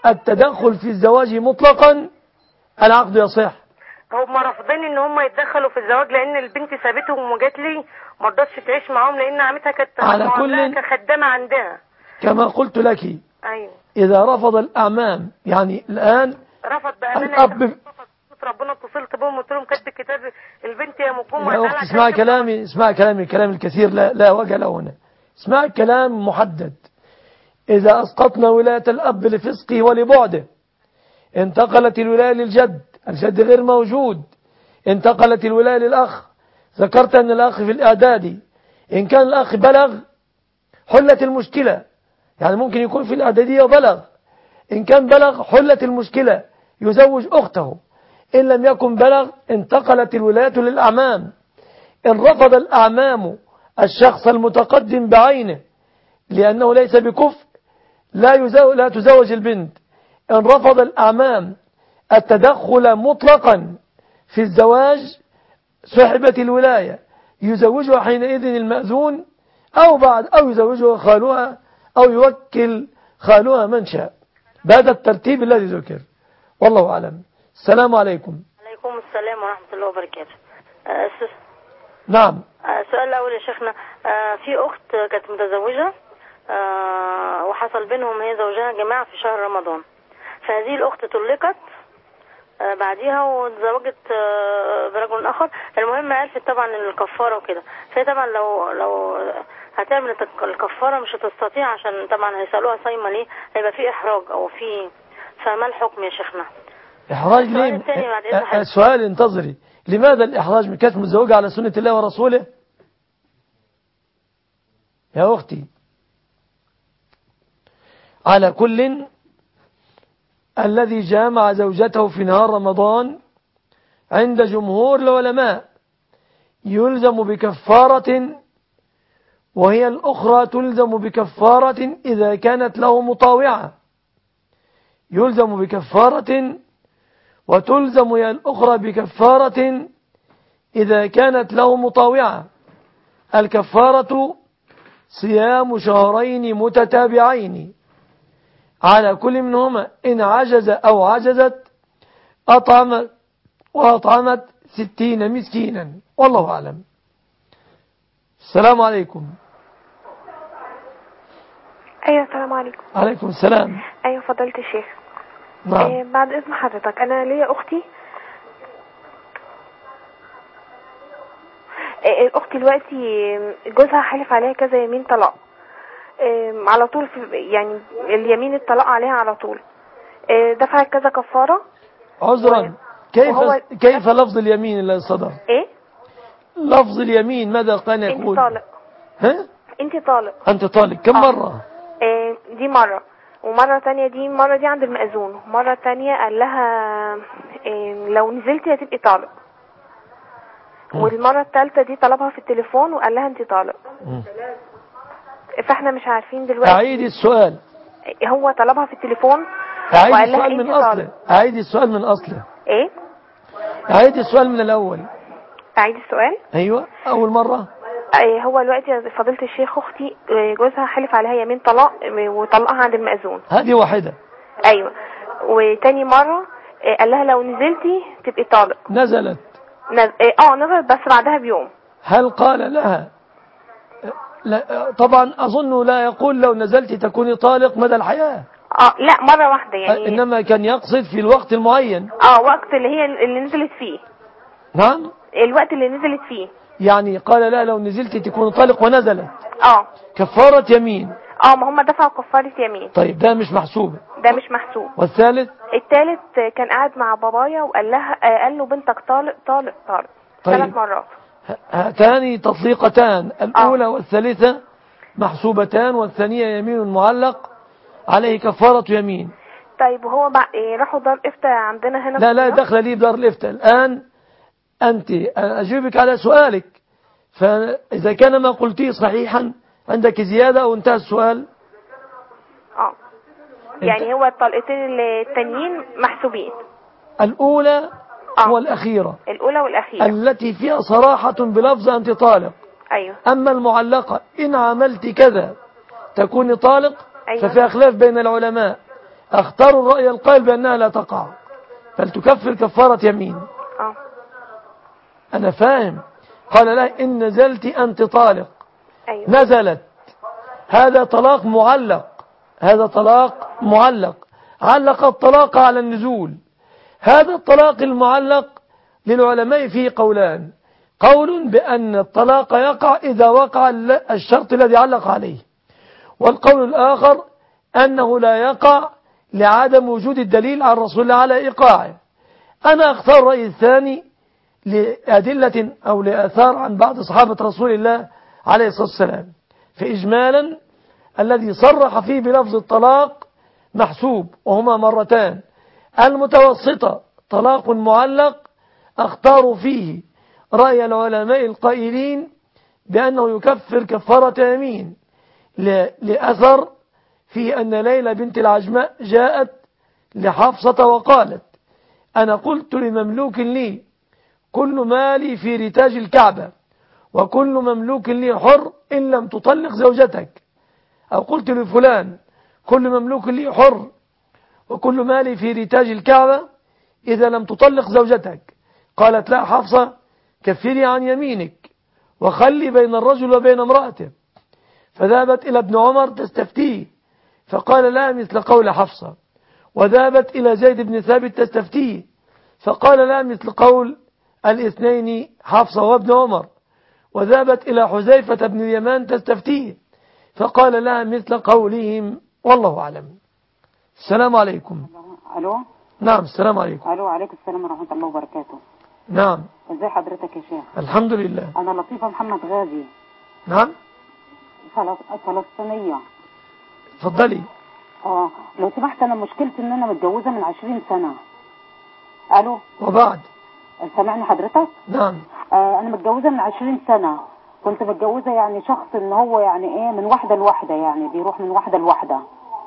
التدخل في الزواج مطلقا العقد يصح. هم رافضين ان هم يتدخلوا في الزواج لان البنت سابتهم وجات لي ما رضتش تعيش معاهم لان عمتها كانت على كل كخدامه عندها. كما قلت لك. ايوه. اذا رفض الاعمام يعني الان رفض بامانه الاب ربنا اتصلت بهم قلت لهم كاتب الكتاب البنت يا مقوم يا اختي اسمع كلامي الكلام الكثير لا وجه له هنا. اسمع الكلام محدد. اذا اسقطنا ولايه الاب لفسقه ولبعده انتقلت الولايه للجد، الجد غير موجود، انتقلت الولايه للاخ. ذكرت ان الاخ في الاعدادي ان كان الاخ بلغ حلت المشكله، يعني ممكن يكون في الاعداديه بلغ، ان كان بلغ حلت المشكله يزوج اخته، إن لم يكن بلغ انتقلت الولاية للأعمام. إن رفض الأعمام الشخص المتقدم بعينه لأنه ليس بكفء لا تزوج البنت. إن رفض الأعمام التدخل مطلقا في الزواج سحبت الولاية، يزوجها حينئذ المأذون أو يزوجها خالها أو يوكل خالها من شاء بهذا الترتيب الذي ذكر. والله أعلم. السلام عليكم. عليكم السلام ورحمة الله وبركاته. نعم. السؤال الأول يا شيخنا، في أخت كانت متزوجة وحصل بينهم هي زوجها جماعة في شهر رمضان، فهذه الأخت طلقت بعديها وتزوجت برجل آخر. المهم عرفت طبعا الكفارة وكده، فهي طبعا لو هتعمل الكفارة مش هتستطيع عشان طبعا هيسألوها صايمة ليه، هيبقى في إحراج أو في، فما الحكم يا شيخنا؟ إحراج ليه؟ السؤال انتظري، لماذا الإحراج؟ من كانت متزوجة على سنة الله ورسوله؟ يا أختي على كل الذي جامع زوجته في نهار رمضان عند جمهور العلماء يلزم بكفارة، وهي الأخرى تلزم بكفارة إذا كانت له مطاوعة. يلزم بكفارة وتلزم هي الأخرى بكفارة إذا كانت له مطاوعة. الكفارة صيام شهرين متتابعين على كل منهما، إن عجز أو عجزت أطعمت 60 مسكينا. والله أعلم. السلام عليكم. أيوة السلام عليكم. عليكم السلام. أيوة فضلت الشيخ. نعم. بعد إذن حضرتك، أنا ليا أختي الأخت دلوقتي جوزها حلف عليها كذا يمين طلاق على طول، يعني اليمين الطلاق عليها على طول، دفعت كذا كفارة. عذرا كيف لفظ اليمين اللي صدر؟ ايه لفظ اليمين ماذا كان يقول؟ انت طالق. ها؟ انت طالق. كم مرة؟ دي مرة، ومرة تانية المرة دي عند المأذون، مرة تانية قال لها لو نزلتي هتبقي طالق، والمرة الثالثة دي طلبها في التليفون وقال لها انت طالق. فاحنا مش عارفين دلوقتي. أعيد السؤال. هو طلبها في التليفون وقال لها انت طالق. أعيد السؤال من أصله. ايه؟ أعيد السؤال من الأول. أعيد السؤال؟ أيوة أول مرة. هو دلوقتي فضيلة الشيخ أختي جوزها حلف عليها يمين طلاق وطلقها عند المأذون. هذه واحدة. أيوة. وتاني مرة قال لها لو نزلتي تبقي طالق. نزلت. نزلت بس بعدها بيوم. هل قال لها لا طبعا أظن لا يقول لو نزلت تكوني طالق مدى الحياة. لا مرة واحدة يعني. إنما كان يقصد في الوقت المعين. وقت اللي نزلت فيه. نعم. الوقت اللي نزلت فيه. يعني قال لا لو نزلت تكون طالق ونزلت. كفارة يمين. ما هم دفعوا كفارة يمين. طيب ده مش محسوب. ده مش محسوب. والثالث؟ الثالث كان قاعد مع بابايا وقال قال له بنتك طالق طالق طالق. طيب. 3 مرات. هاتان تطليقتان، الأولى والثالثة محسوبتان، والثانية يمين معلق عليه كفارة يمين. طيب وهو راحوا دار افتاء عندنا هنا. لا دخل لي بدار الافتاء الآن. أنت أجيبك على سؤالك، فإذا كان ما قلتيه صحيحا عندك زيادة أو انتهى السؤال. يعني هو الطلقتين التانيين محسوبين. الأولى والأخيرة. الأولى والأخيرة التي فيها صراحة بلفظ أنت طالق. أيوة. أما المعلقة إن عملت كذا تكوني طالق. أيوة. ففيها خلاف بين العلماء، اختار الرأي القائل بأنها لا تقع، فلتكفر كفارة يمين. أنا فاهم. قال لها إن نزلت أنت طالق. أيوة. نزلت، هذا طلاق معلق، هذا طلاق معلق، علق الطلاق على النزول. هذا الطلاق المعلق للعلماء فيه قولان: قول بأن الطلاق يقع إذا وقع الشرط الذي علق عليه، والقول الآخر أنه لا يقع لعدم وجود الدليل عن رسول الله على إيقاعه. أنا أختار الرأي الثاني لأدلة أو لآثار عن بعض صحابة رسول الله عليه الصلاة والسلام. فإجمالا الذي صرح فيه بلفظ الطلاق محسوب، وهما مرتان. المتوسطة طلاق معلق، أختار فيه رأي العلماء القائلين بأنه يكفر كفارة يمين، لأثر في أن ليلى بنت العجماء جاءت لحفصة وقالت: أنا قلت لمملوك لي كل مالي في رتاج الكعبة، وكل مملوك لي حر إن لم تطلق زوجتك. أو قلت لفلان: كل مملوك لي حر وكل مالي في رتاج الكعبة إذا لم تطلق زوجتك. قالت: لا حفصة، كفري عن يمينك وخلي بين الرجل وبين امرأته. فذهبت إلى ابن عمر تستفتيه، فقال لا مثل قول حفصة. وذهبت إلى زيد بن ثابت تستفتيه، فقال لا مثل قول الاثنين حفصة وابن عمر. وذهبت إلى حذيفة بن اليمان تستفتيه، فقال لها مثل قولهم، والله أعلم. السلام عليكم. ألو. نعم السلام عليكم. ألو، عليكم السلام ورحمة الله وبركاته. نعم. ازي حضرتك يا شيخ؟ الحمد لله. أنا لطيفة محمد غازي. نعم. فلسطينية. اتفضلي. لو سمحت، أنا مشكلتي إن أنا متجوزة من 20 سنة. ألو. وبعد. سامعني حضرتك؟ نعم. أنا متجوزة من 20 سنة. كنت متجوزة يعني شخص إن هو يعني إيه من واحدة لواحدة، يعني بيروح من واحدة لواحدة.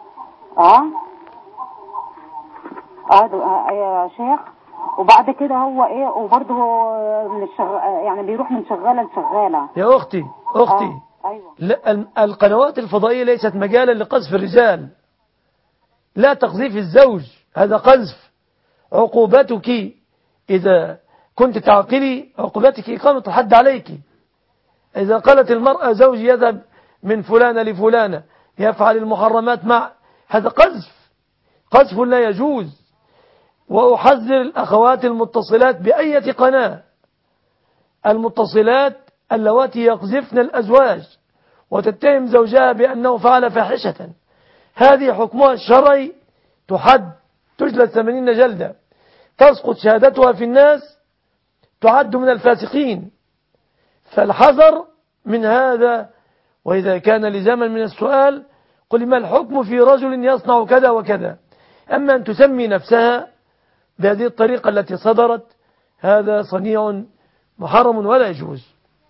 يا شيخ. وبعد كده هو إيه، وبرضه من يعني بيروح من شغالة لشغالة. يا أختي أيوة. لا، القنوات الفضائية ليست مجالا لقذف الرجال. لا تقذيف الزوج، هذا قذف. عقوبتك إذا كنت تعقلي، عقوبتك إقامة الحد عليك. إذا قالت المرأة زوجي يذهب من فلانة لفلانة يفعل المحرمات مع، هذا قذف لا يجوز. وأحذر الأخوات المتصلات بأية قناة، المتصلات اللواتي يقذفن الأزواج وتتهم زوجها بأنه فعل فاحشة، هذه حكمها الشرعي، تحد، تجلد 80 جلدة، تسقط شهادتها في الناس، تعد من الفاسقين. فالحذر من هذا. وإذا كان لزاما من السؤال قل ما الحكم في رجل يصنع كذا وكذا. أما أن تسمي نفسها بهذه الطريقة التي صدرت، هذا صنيع محرم ولا يجوز.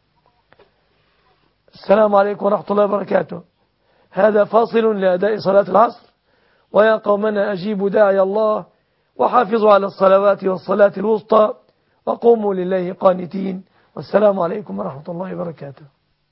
السلام عليكم ورحمة الله وبركاته. هذا فاصل لأداء صلاة العصر. ويا قومنا أجيبوا داعي الله وحافظوا على الصلوات والصلاة الوسطى وقوموا لله قانتين. والسلام عليكم ورحمة الله وبركاته.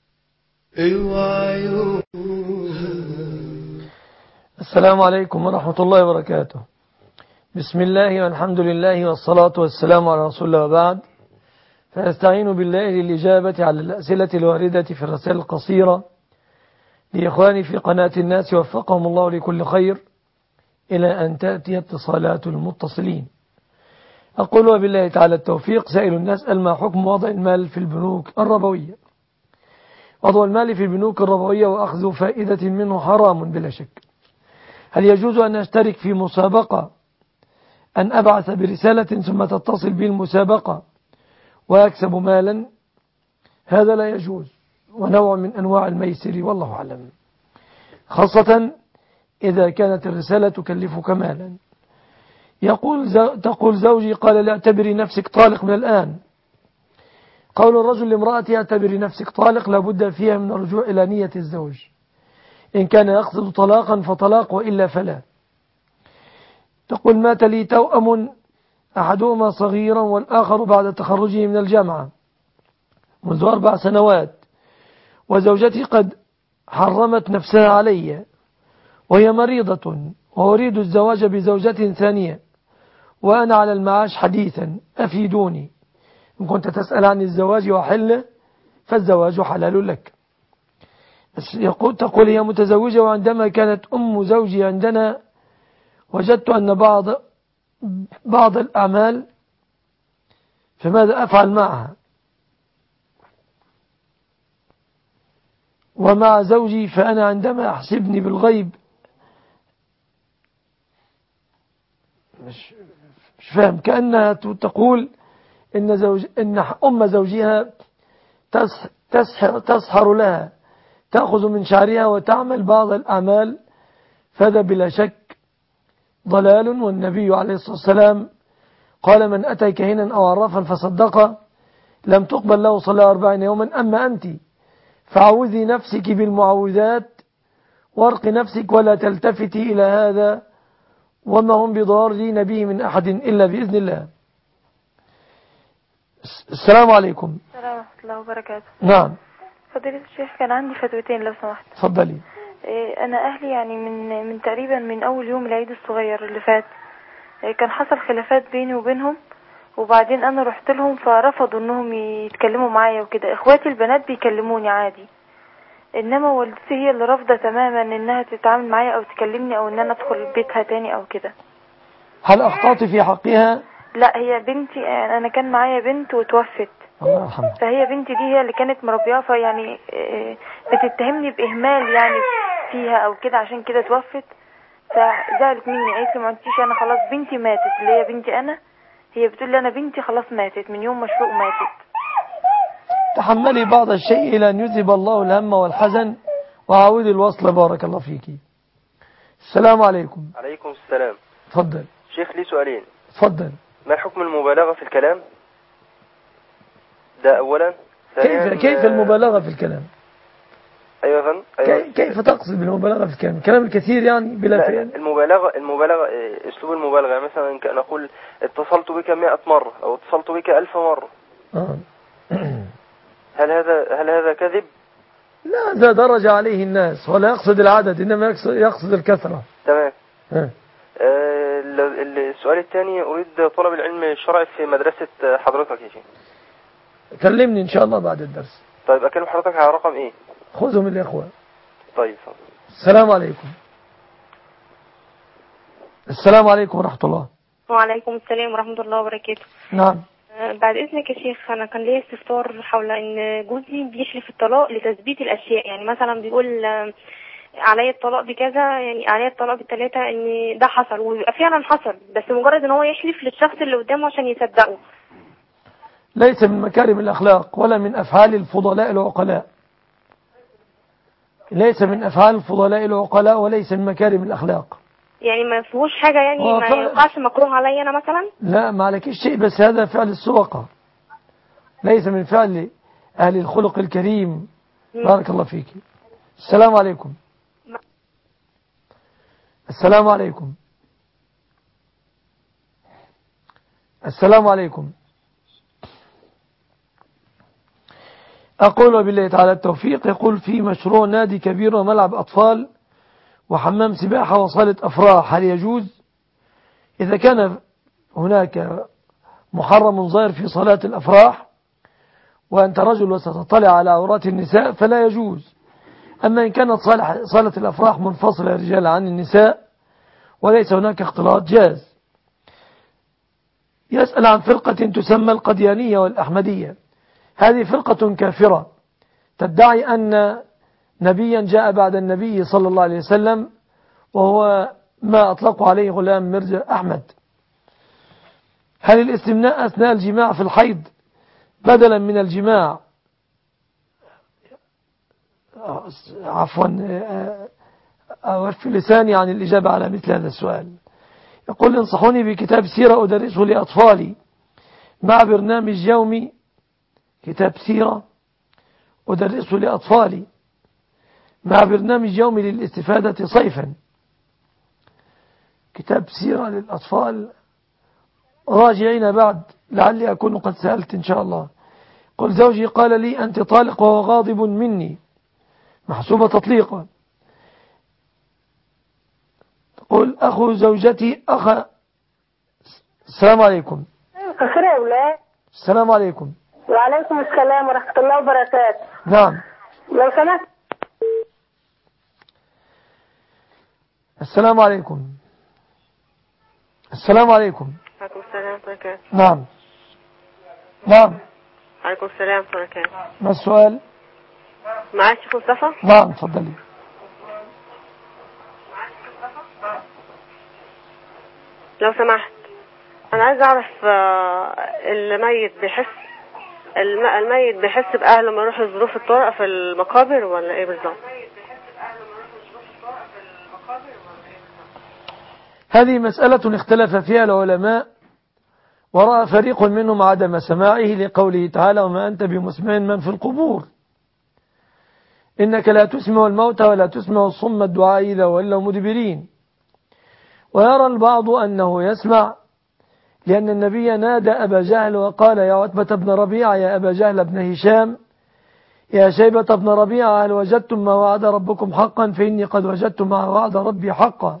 السلام عليكم ورحمة الله وبركاته. بسم الله والحمد لله والصلاة والسلام على رسول الله وبعد. فأستعين بالله للإجابة على الأسئلة الواردة في الرسائل القصيرة لإخواني في قناة الناس وفقهم الله لكل خير، إلى أن تأتي اتصالات المتصلين. أقول وبالله تعالى التوفيق. سائل الناس: ما حكم وضع المال في البنوك الربوية؟ وضع المال في البنوك الربوية وأخذ فائدة منه حرام بلا شك. هل يجوز أن أشترك في مسابقة، أن أبعث برسالة ثم تتصل بي المسابقة وأكسب مالا؟ هذا لا يجوز، ونوع من أنواع الميسر، والله أعلم، خاصة إذا كانت الرسالة تكلفك مالا. تقول زوجي قال لا اعتبري نفسك طالق من الآن. قول الرجل لامرأته اعتبري نفسك طالق لابد فيها من الرجوع إلى نية الزوج، إن كان يقصد طلاقا فطلاق وإلا فلا. تقول مات لي توأم، أحدهما صغيرا والآخر بعد تخرجه من الجامعة منذ 4 سنوات، وزوجتي قد حرمت نفسها علي وهي مريضة وأريد الزواج بزوجة ثانية وأنا على المعاش حديثا، أفيدوني. إن كنت تسأل عن الزواج وحله فالزواج حلال لك. تقول هي متزوجة وعندما كانت أم زوجي عندنا وجدت أن بعض الأعمال، فماذا أفعل معها ومع زوجي؟ فأنا عندما أحسبني بالغيب مش فاهم، كأنها تقول إن أم زوجها تسحر لها، تأخذ من شعرها وتعمل بعض الأعمال، فهذا بلا شك ضلال. والنبي عليه الصلاة والسلام قال: من أتى كهنا أو عرافا فصدقه لم تقبل له صلاة 40 يوما. أما أنت فعوذي نفسك بالمعوذات وارق نفسك ولا تلتفتي إلى هذا، وما هم بضارين به من أحد إلا بإذن الله. السلام عليكم. السلام ورحمة الله وبركاته. نعم. فضيلة الشيخ، كان عندي فتوتين لو سمحت. تفضلي. أنا أهلي يعني من تقريبا من أول يوم العيد الصغير اللي فات كان حصل خلافات بيني وبينهم، وبعدين أنا رحت لهم فرفضوا إنهم يتكلموا معايا وكده. إخواتي البنات بيكلموني عادي، إنما والدتي هي اللي رافضة تماما إنها تتعامل معايا أو تكلمني أو إن أنا أدخل بيتها تاني أو كده. هل أخطأت في حقها؟ لا، هي بنتي. أنا كان معايا بنت وتوفت، الله يرحمها، فهي بنتي دي هي اللي كانت مربياها، فيعني بتتهمني بإهمال يعني فيها أو كده، عشان كده توفت. فزعلت مني، قالت لي ما انتيش، أنا خلاص بنتي ماتت، اللي هي بنتي أنا. هي بتقول لي أنا بنتي خلاص ماتت من يوم مشروق ماتت. تحملي بعض الشيء إلى أن يذهب الله الهم والحزن، وعاود الوصل. بارك الله فيك. السلام عليكم. عليكم السلام. تفضل شيخ، لي سؤالين. تفضل. ما حكم المبالغة في الكلام؟ ده أولا. كيف المبالغة في الكلام؟ أيوة. كيف تقصد بالمبالغة في الكلام؟ الكلام الكثير يعني بلا فعل؟ المبالغة أسلوب المبالغة، مثلا نقول اتصلت بك 100 مرة أو اتصلت بك 1000 مرة. هل هذا كذب؟ لا، هذا درج عليه الناس، ولا يقصد العدد إنما يقصد الكثرة. تمام. السؤال الثاني، أريد طلب العلم الشرعي في مدرسة حضرتك يا شيخ. كلمني إن شاء الله بعد الدرس. طيب، أكلم حضرتك على رقم إيه؟ خذهم الإخوة. طيب. السلام عليكم. السلام عليكم ورحمة الله. وعليكم السلام ورحمة الله وبركاته. نعم. بعد إذنك يا شيخ، أنا كان لي استفسار حول إن جوزي بيحلف الطلاق لتثبيت الأشياء. يعني مثلا بيقول علي الطلاق بكذا، يعني علي الطلاق بالثلاثة، إن ده حصل ويبقى فعلا حصل، بس مجرد إن هو يحلف للشخص اللي قدامه عشان يصدقه. ليس من مكارم الأخلاق ولا من أفعال الفضلاء العقلاء. ليس من أفعال الفضلاء العقلاء وليس من مكارم الأخلاق. يعني ما فيهوش حاجة، يعني ما يوقعش مكروه علي أنا مثلا؟ لا، ما عليكش شيء، بس هذا فعل السوقة، ليس من فعل أهل الخلق الكريم. بارك الله فيك. السلام عليكم. السلام عليكم. السلام عليكم. أقول بالله تعالى التوفيق. يقول: في مشروع نادي كبير وملعب أطفال وحمام سباحة وصالة أفراح، هل يجوز؟ إذا كان هناك محرم ظاهر في صلاة الأفراح وأنت رجل وستطلع على عورات النساء فلا يجوز. أما إن كانت صالة الأفراح منفصلة الرجال عن النساء وليس هناك اختلاط جاز. يسأل عن فرقة تسمى القديانية والأحمدية. هذه فرقة كافرة تدعي أن نبيا جاء بعد النبي صلى الله عليه وسلم، وهو ما أطلقوا عليه غلام مرزا أحمد. هل الاستمناء أثناء الجماع في الحيض بدلا من الجماع؟ عفوا، أوفي لساني عن الإجابة على مثل هذا السؤال. يقول: انصحوني بكتاب سيرة أدرسه لأطفالي مع برنامج يومي. كتاب سيرة أدرسه لأطفالي مع برنامج يومي للاستفادة صيفا. كتاب سيرة للأطفال، راجعين بعد لعلي أكون قد سألت إن شاء الله. قل: زوجي قال لي أنت طالق وهو غاضب مني، محسوبة تطليقا. قل أخو زوجتي السلام عليكم. خير يا أولاد. السلام عليكم. وعليكم السلام ورحمة الله وبركاته. نعم. لو سمحت. السلام عليكم. السلام عليكم. عليكم السلام ورحمة الله وبركاته. نعم. نعم. عليكم السلام ورحمة الله وبركاته. ما السؤال؟ معاك شيخ مصطفى؟ نعم تفضلي. لو سمحت أنا عايز أعرف الميت بيحس بأهله لما يروحوا ظروف الطارئ في المقابر ولا إيه بالظبط؟ هذه مسألة اختلف فيها العلماء، ورأى فريق منهم عدم سماعه لقوله تعالى وما أنت بمسمع من في القبور إنك لا تسمع الموتى ولا تسمع الصم الدعاء إذا ولوا مدبرين. ويرى البعض أنه يسمع لأن النبي نادى أبا جهل وقال يا عتبة بن ربيعة يا أبا جهل بن هشام يا شيبة بن ربيعة هل وجدتم ما وعد ربكم حقا فإني قد وجدت ما وعد ربي حقا.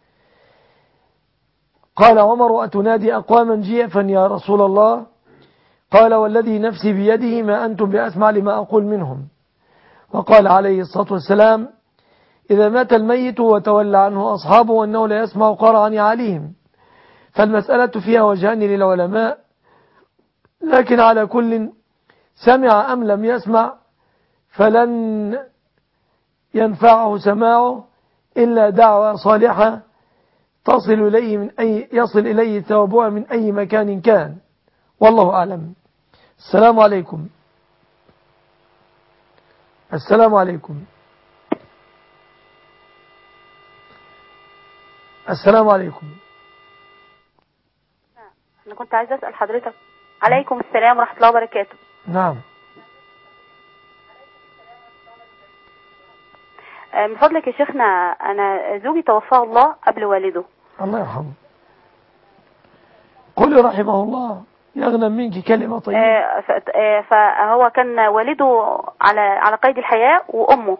قال عمر أتنادي أقواما جيفا يا رسول الله؟ قال والذي نفسي بيده ما أنتم بأسمع لما أقول منهم. وقال عليه الصلاة والسلام إذا مات الميت وتولى عنه أصحابه أنه لا يسمع قرعا عليهم. فالمسألة فيها وجهان للعلماء، لكن على كل سمع أم لم يسمع فلن ينفعه سماعه إلا دعوة صالحة يصل إليه ثوابها من أي مكان كان، والله أعلم. السلام عليكم. السلام عليكم. السلام عليكم. أنا كنت عايزة أسأل حضرتك. عليكم السلام ورحمة الله وبركاته. نعم. من فضلك يا شيخنا أنا زوجي توفاه الله قبل والده. الله يرحمه. قل رحمه الله يغنم منك كلمة طيبة. فهو كان والده على قيد الحياة وأمه،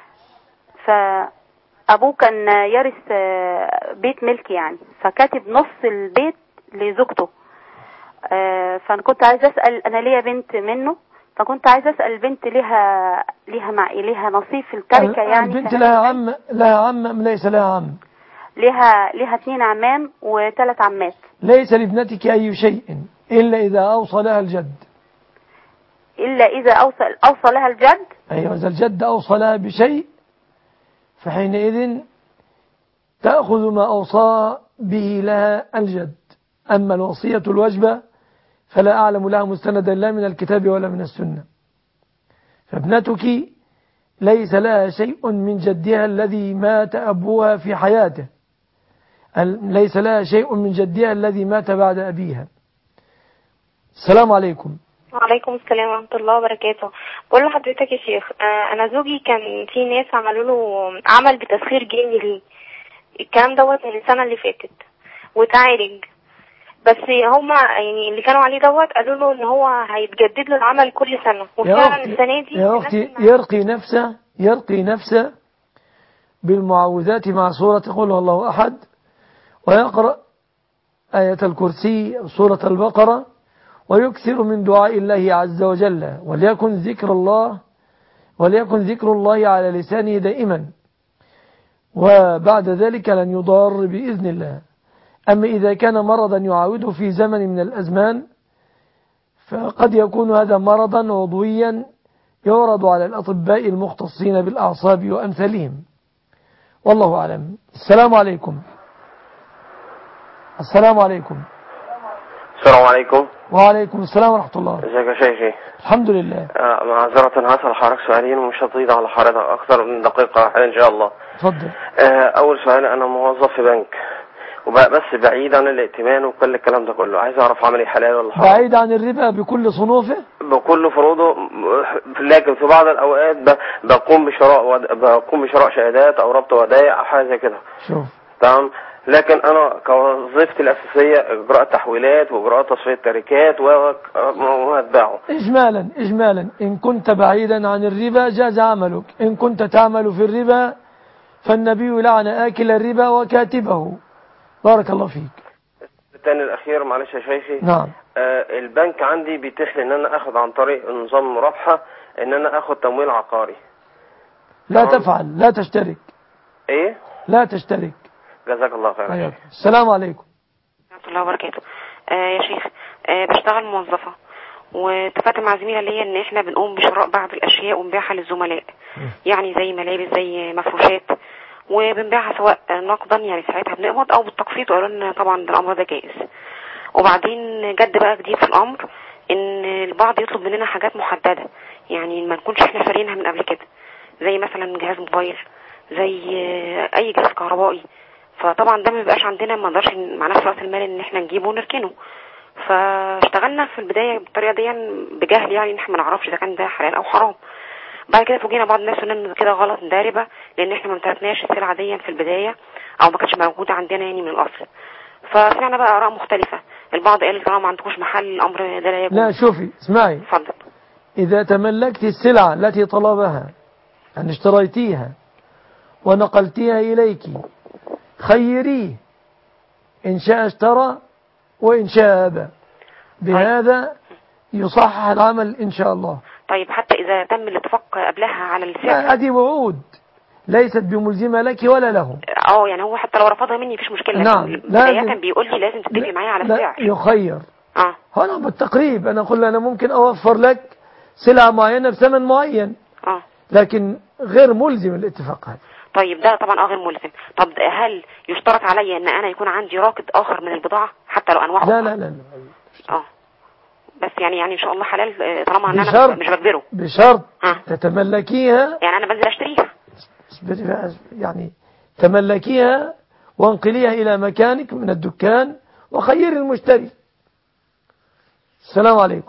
فأبوه كان يرث بيت ملك يعني، فكاتب نص البيت لزوجته. فأنا كنت عايزة أسأل، أنا ليا بنت منه، فكنت عايزة أسأل البنت ليها نصيب في التركة يعني. البنت لها عم أم ليس لها عم؟ لها 2 عمام و3 عمات. ليس لابنتك أي شيء إلا إذا أوصى لها الجد. إلا إذا أوصى لها الجد. أيوة، إذا الجد أوصى لها بشيء فحينئذ تأخذ ما أوصى به لها الجد. أما الوصية الواجبة فلا أعلم لها مستندا لا من الكتاب ولا من السنة. فابنتك ليس لها شيء من جدها الذي مات أبوها في حياته، ليس لها شيء من جدها الذي مات بعد أبيها. السلام عليكم. وعليكم السلام ورحمة الله وبركاته. بقول لحضرتك يا شيخ، أنا زوجي كان في ناس عملوا له عمل بتسخير جيني ليه، الكلام دوت من السنة اللي فاتت وتعالج، بس هما يعني اللي كانوا عليه دوت قالوا له ان هو هيتجدد له العمل كل سنة، وفعلا السنة دي يا أختي يرقي نفسه بالمعوذات مع سورة قل هو الله أحد، ويقرأ آية الكرسي سورة البقرة، ويكثر من دعاء الله عز وجل، وليكن ذكر الله على لسانه دائما، وبعد ذلك لن يضار بإذن الله. أما إذا كان مرضا يعاوده في زمن من الأزمان فقد يكون هذا مرضا عضويا يعرض على الأطباء المختصين بالأعصاب وأمثالهم، والله أعلم. السلام عليكم. السلام عليكم. السلام عليكم. وعليكم السلام ورحمة الله. ازيك يا شيخي؟ الحمد لله. معذرة هسأل حضرتك سؤالين ومش هطيل على حضرتك أكثر من دقيقة واحدة إن شاء الله. اتفضل. أول سؤال، أنا موظف في بنك بس بعيد عن الائتمان وكل الكلام ده كله، عايز أعرف عملي حلال ولا حرام. بعيد عن الربا بكل صنوفه؟ بكل فروضه، لكن في بعض الأوقات بقوم بشراء شهادات أو ربط ودائع أو حاجة زي كده. شوف. تمام. لكن أنا كوظيفتي الأساسية إجراء تحويلات وإجراء تصفية تركات وأتباعه. إجمالا إن كنت بعيدا عن الربا جاز عملك، إن كنت تعمل في الربا فالنبي لعن آكل الربا وكاتبه. بارك الله فيك. الثاني الأخير معلش يا شيخي. نعم. البنك عندي بيتيح لي إن أنا أخذ عن طريق نظام المرابحة إن أنا أخذ تمويل عقاري. لا تفعل، لا تشترك. إيه؟ لا تشترك. جزاك الله خير. السلام عليكم ورحمة الله وبركاته. يا شيخ، بشتغل موظفة، واتفقت مع زميلة ليا ان احنا بنقوم بشراء بعض الاشياء ونبيعها للزملاء، يعني زي ملابس، زي مفروشات، وبنبيعها سواء نقدا، يعني ساعتها بنقبض، او بالتقسيط، وقالوا لنا طبعا الامر ده جائز. وبعدين جد بقى جديد في الامر ان البعض يطلب مننا حاجات محددة، يعني ما نكونش احنا شارينها من قبل كده، زي مثلا جهاز موبايل، زي اي جهاز كهربائي. فطبعا ده ما بيبقاش عندنا، ما نقدرش معناه راس المال ان احنا نجيبه ونركنه. فاشتغلنا في البدايه بالطريقه دي بجهل، يعني ان احنا ما نعرفش اذا كان ده حلال او حرام. بعد كده فوجئنا بعض الناس ان كده غلط، ده ربا، لان احنا ما امتلكناش السلعه دي في البدايه، او ما كانتش موجوده عندنا يعني من الاصل. فسمعنا بقى اراء مختلفه، البعض قال طالما ما عندكوش محل الامر ده لا يجوز. لا شوفي اسمعي، اتفضل. اذا تملكت السلعه التي طلبها ان اشتريتيها ونقلتيها اليك خيريه، إن شاء اشترى وإن شاء أبى، بهذا يصحح العمل إن شاء الله. طيب حتى إذا تم الاتفاق قبلها على السعر؟ هذه وعود ليست بملزمة لك ولا له. يعني هو حتى لو رفضها مني مفيش مشكلة. نعم، بداية بيقول لي لازم تتفقي معايا على السعر. يخير. هنا بالتقريب أنا أقول له أنا ممكن أوفر لك سلعة معينة بثمن معين، لكن غير ملزم الاتفاق هذا. طيب ده طبعا غير ملزم. طب هل يشترط علي ان انا يكون عندي راكد اخر من البضاعة حتى لو انواع؟ لا لا لا. بس يعني ان شاء الله حلال طالما ان انا مش بجبره. بشرط تتملكيها، يعني انا بنزل اشتريها، يعني تملكيها وانقليها الى مكانك من الدكان وخير المشتري. السلام عليكم.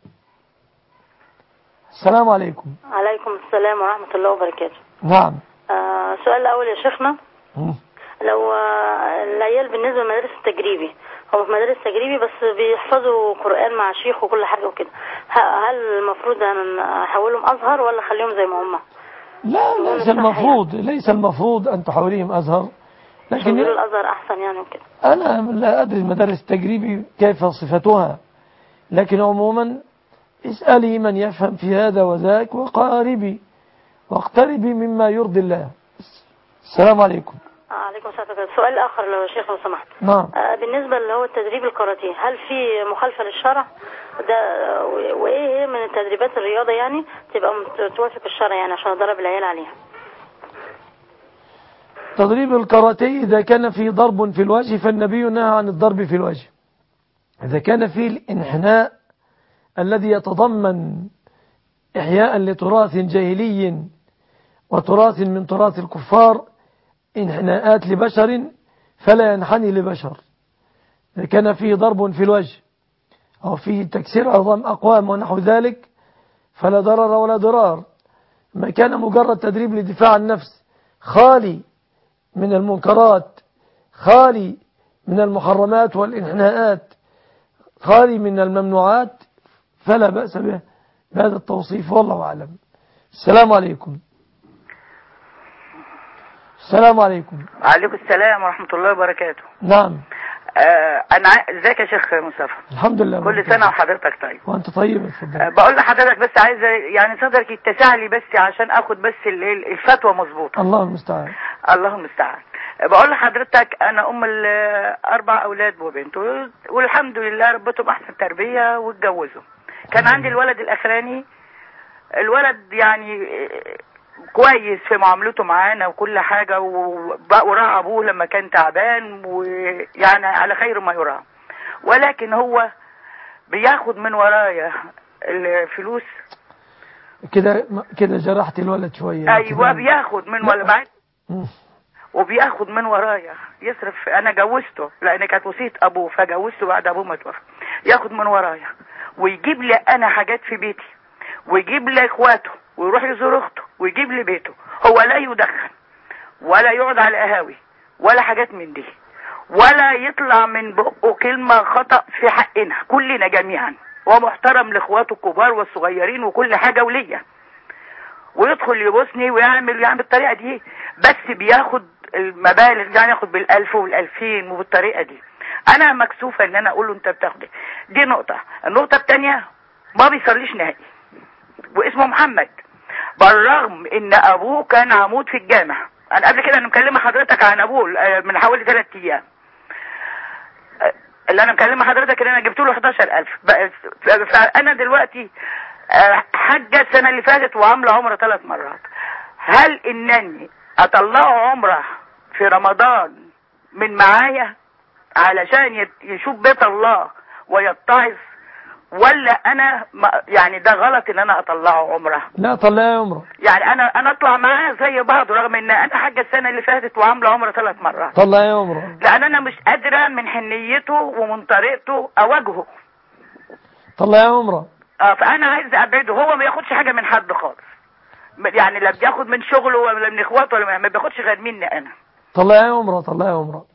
السلام عليكم. عليكم السلام ورحمة الله وبركاته. نعم. السؤال الأول يا شيخنا، لو العيال بالنسبة للمدارس التجريبي، هم في مدارس تجريبي بس بيحفظوا قرآن مع شيخ وكل حاجة وكده، هل المفروض أن أحولهم أزهر ولا أخليهم زي ما هم؟ لا ليس المفروض، ليس المفروض أن تحوليهم أزهر، لكن الأزهر أحسن يعني وكده. أنا لا أدري المدارس التجريبي كيف صفتها، لكن عموما اسألي من يفهم في هذا وذاك وقاربي واقتربي مما يرضي الله. السلام عليكم. عليكم السلام. سؤال آخر لو يا شيخ لو سمحت. نعم. بالنسبة اللي هو التدريب الكاراتيه، هل في مخالفة للشرع ده؟ وإيه هي من التدريبات الرياضة يعني تبقى توافق الشرع يعني عشان أدرب العيال عليها؟ تدريب الكاراتيه إذا كان فيه ضرب في الوجه فالنبي نهى عن الضرب في الوجه. إذا كان فيه الانحناء الذي يتضمن إحياء لتراث جاهلي وتراث من تراث الكفار، انحناءات لبشر فلا ينحني لبشر. إذا كان فيه ضرب في الوجه أو فيه تكسير عظام أقوام ونحو ذلك فلا ضرر ولا ضرار. ما كان مجرد تدريب لدفاع عن النفس خالي من المنكرات، خالي من المحرمات والانحناءات، خالي من الممنوعات، فلا بأس به بهذا التوصيف، والله أعلم. السلام عليكم. السلام عليكم. وعليكم السلام ورحمة الله وبركاته. نعم. أنا ازيك يا شيخ مصطفى؟ الحمد لله. كل سنة وحضرتك طيب. وأنت طيب. اتفضل. بقول لحضرتك بس عايزة يعني صدرك يتسع لي بس عشان اخد بس الفتوى مظبوطة. الله المستعان. الله المستعان. بقول لحضرتك انا ام ال4 اولاد وبنت، والحمد لله ربتهم احسن تربية واتجوزوا. كان عندي الولد الاخراني، الولد يعني كويس في معاملته معانا وكل حاجة، وراعى ابوه لما كان تعبان، ويعني على خير ما يرام، ولكن هو بياخد من ورايا الفلوس كده جرحت الولد شوية. ايوه بياخد من ورايا وبياخد من ورايا يصرف. انا جوزته لان كانت وصية ابوه، فجوزته بعد ابوه ما توفى. ياخد من ورايا ويجيب لي انا حاجات في بيتي، ويجيب لي اخواته، ويروح يزور اخته، ويجيب لي بيته. هو لا يدخن ولا يقعد على القهاوي ولا حاجات من دي، ولا يطلع من بقه كلمة خطأ في حقنا كلنا جميعا، ومحترم لاخواته الكبار والصغيرين وكل حاجة وليا، ويدخل يبوسني ويعمل بالطريقة دي. بس بياخد المبالغ يعني ياخد بال1000 وال2000 وبالطريقة دي. انا مكسوفة ان انا اقول له انت بتاخد إيه. دي نقطة. النقطة التانية ما بيصليش نهائي واسمه محمد، بالرغم ان ابوه كان عمود في الجامع. انا قبل كده انا مكلمة حضرتك عن ابوه من حوالي 3 ايام. اللي انا مكلمة حضرتك ان انا جبت له 11,000. فانا دلوقتي حجة السنة اللي فاتت وعاملة عمرة 3 مرات. هل انني اطلعه عمرة في رمضان من معايا علشان يشوف بيت الله ويتعظ، ولا انا يعني ده غلط ان انا اطلعه عمره؟ لا طلعه عمره. يعني انا اطلع معاه زي بعض، رغم ان انا حاجه السنه اللي فاتت وعامله عمره 3 مرات. طلعه عمره لان انا مش قادره من حنيته ومن طريقته اواجهه. طلعه عمره. فانا عايز ابعده. هو ما ياخدش حاجه من حد خالص، يعني لا بياخد من شغله ولا من اخواته ولا ما بياخدش غير مني انا. طلعه عمره. طلعه عمره.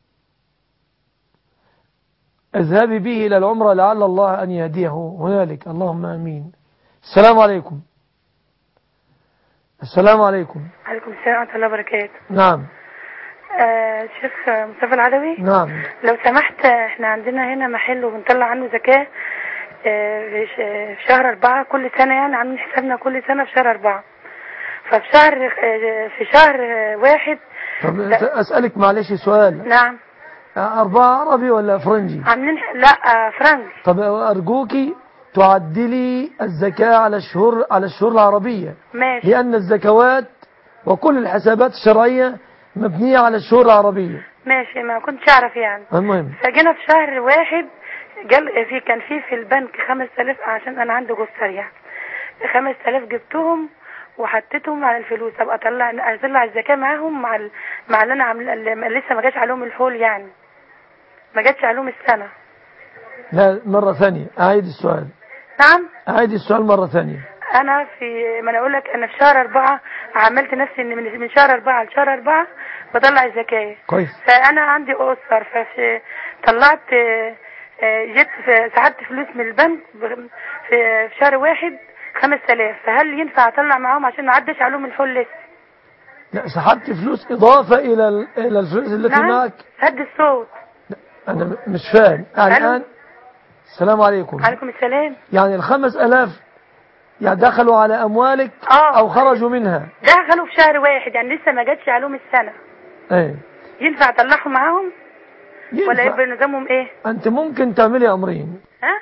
اذهبي به إلى العمرة لعل الله أن يهديه هنالك. اللهم آمين. السلام عليكم. السلام عليكم. عليكم السلام ورحمة الله وبركاته. نعم. شيخ مصطفى العلوي. نعم. لو سمحت، احنا عندنا هنا محل وبنطلع عنه زكاة في شهر 4 كل سنة، يعني عاملين حسابنا كل سنة في شهر 4. ففي شهر 1. طب أسألك معلش سؤال. نعم. 4 عربي ولا فرنجي؟ عاملين لا فرنجي. طب أرجوكي تعدلي الزكاة على الشهور العربية. ماشي. لأن الزكوات وكل الحسابات الشرعية مبنية على الشهور العربية. ماشي، ما كنتش أعرف يعني. المهم فجينا في شهر 1 كان في البنك 5000، عشان أنا عندي جثر يعني. 5000 جبتهم وحطيتهم على الفلوس. ابقى اطلع الزكاة معاهم مع اللي انا عامله، لسه ما جاش عليهم الحول يعني، ما جاتش عليهم السنة. لا مرة ثانية أعيد السؤال. نعم. أعيد السؤال مرة ثانية. أنا ما أنا أقول لك، أنا في شهر 4 عملت نفسي إن من شهر 4 لشهر 4 بطلع الزكاة. كويس. فأنا عندي أسر، طلعت جبت سحبت فلوس من البنك في شهر 1 5000. فهل ينفع أطلع معاهم عشان ما عدش عليهم الحول لسه؟ لا سحبت فلوس إضافة إلى الفلوس التي نعم. معك. هد الصوت. أنا مش فاهم الآن. السلام عليكم. عليكم السلام. يعني 5000 يعني دخلوا على أموالك أو خرجوا منها؟ دخلوا في شهر 1 يعني لسه ما جاتش عليهم السنة. ايه. ينفع أطلعهم معاهم؟ ينفع. ولا يبقى نظامهم إيه؟ أنت ممكن تعملي أمرين. ها؟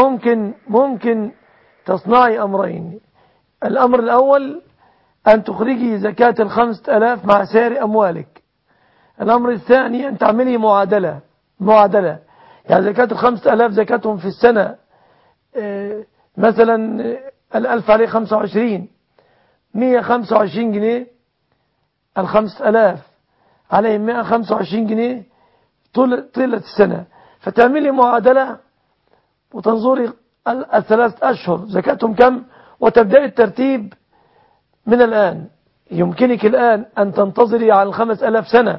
ممكن تصنعي أمرين. الأمر الأول أن تخرجي زكاة 5000 مع سعر أموالك. الأمر الثاني أن تعملي معادلة. يعني زكاة 5000 زكاتهم في السنة مثلا 1000 عليه 25 125 جنيه. 5000 عليهم 125 جنيه طيلة السنة. فتعملي معادلة وتنظري 3 أشهر زكاتهم كم، وتبدأي الترتيب من الآن. يمكنك الآن أن تنتظري على 5000 سنة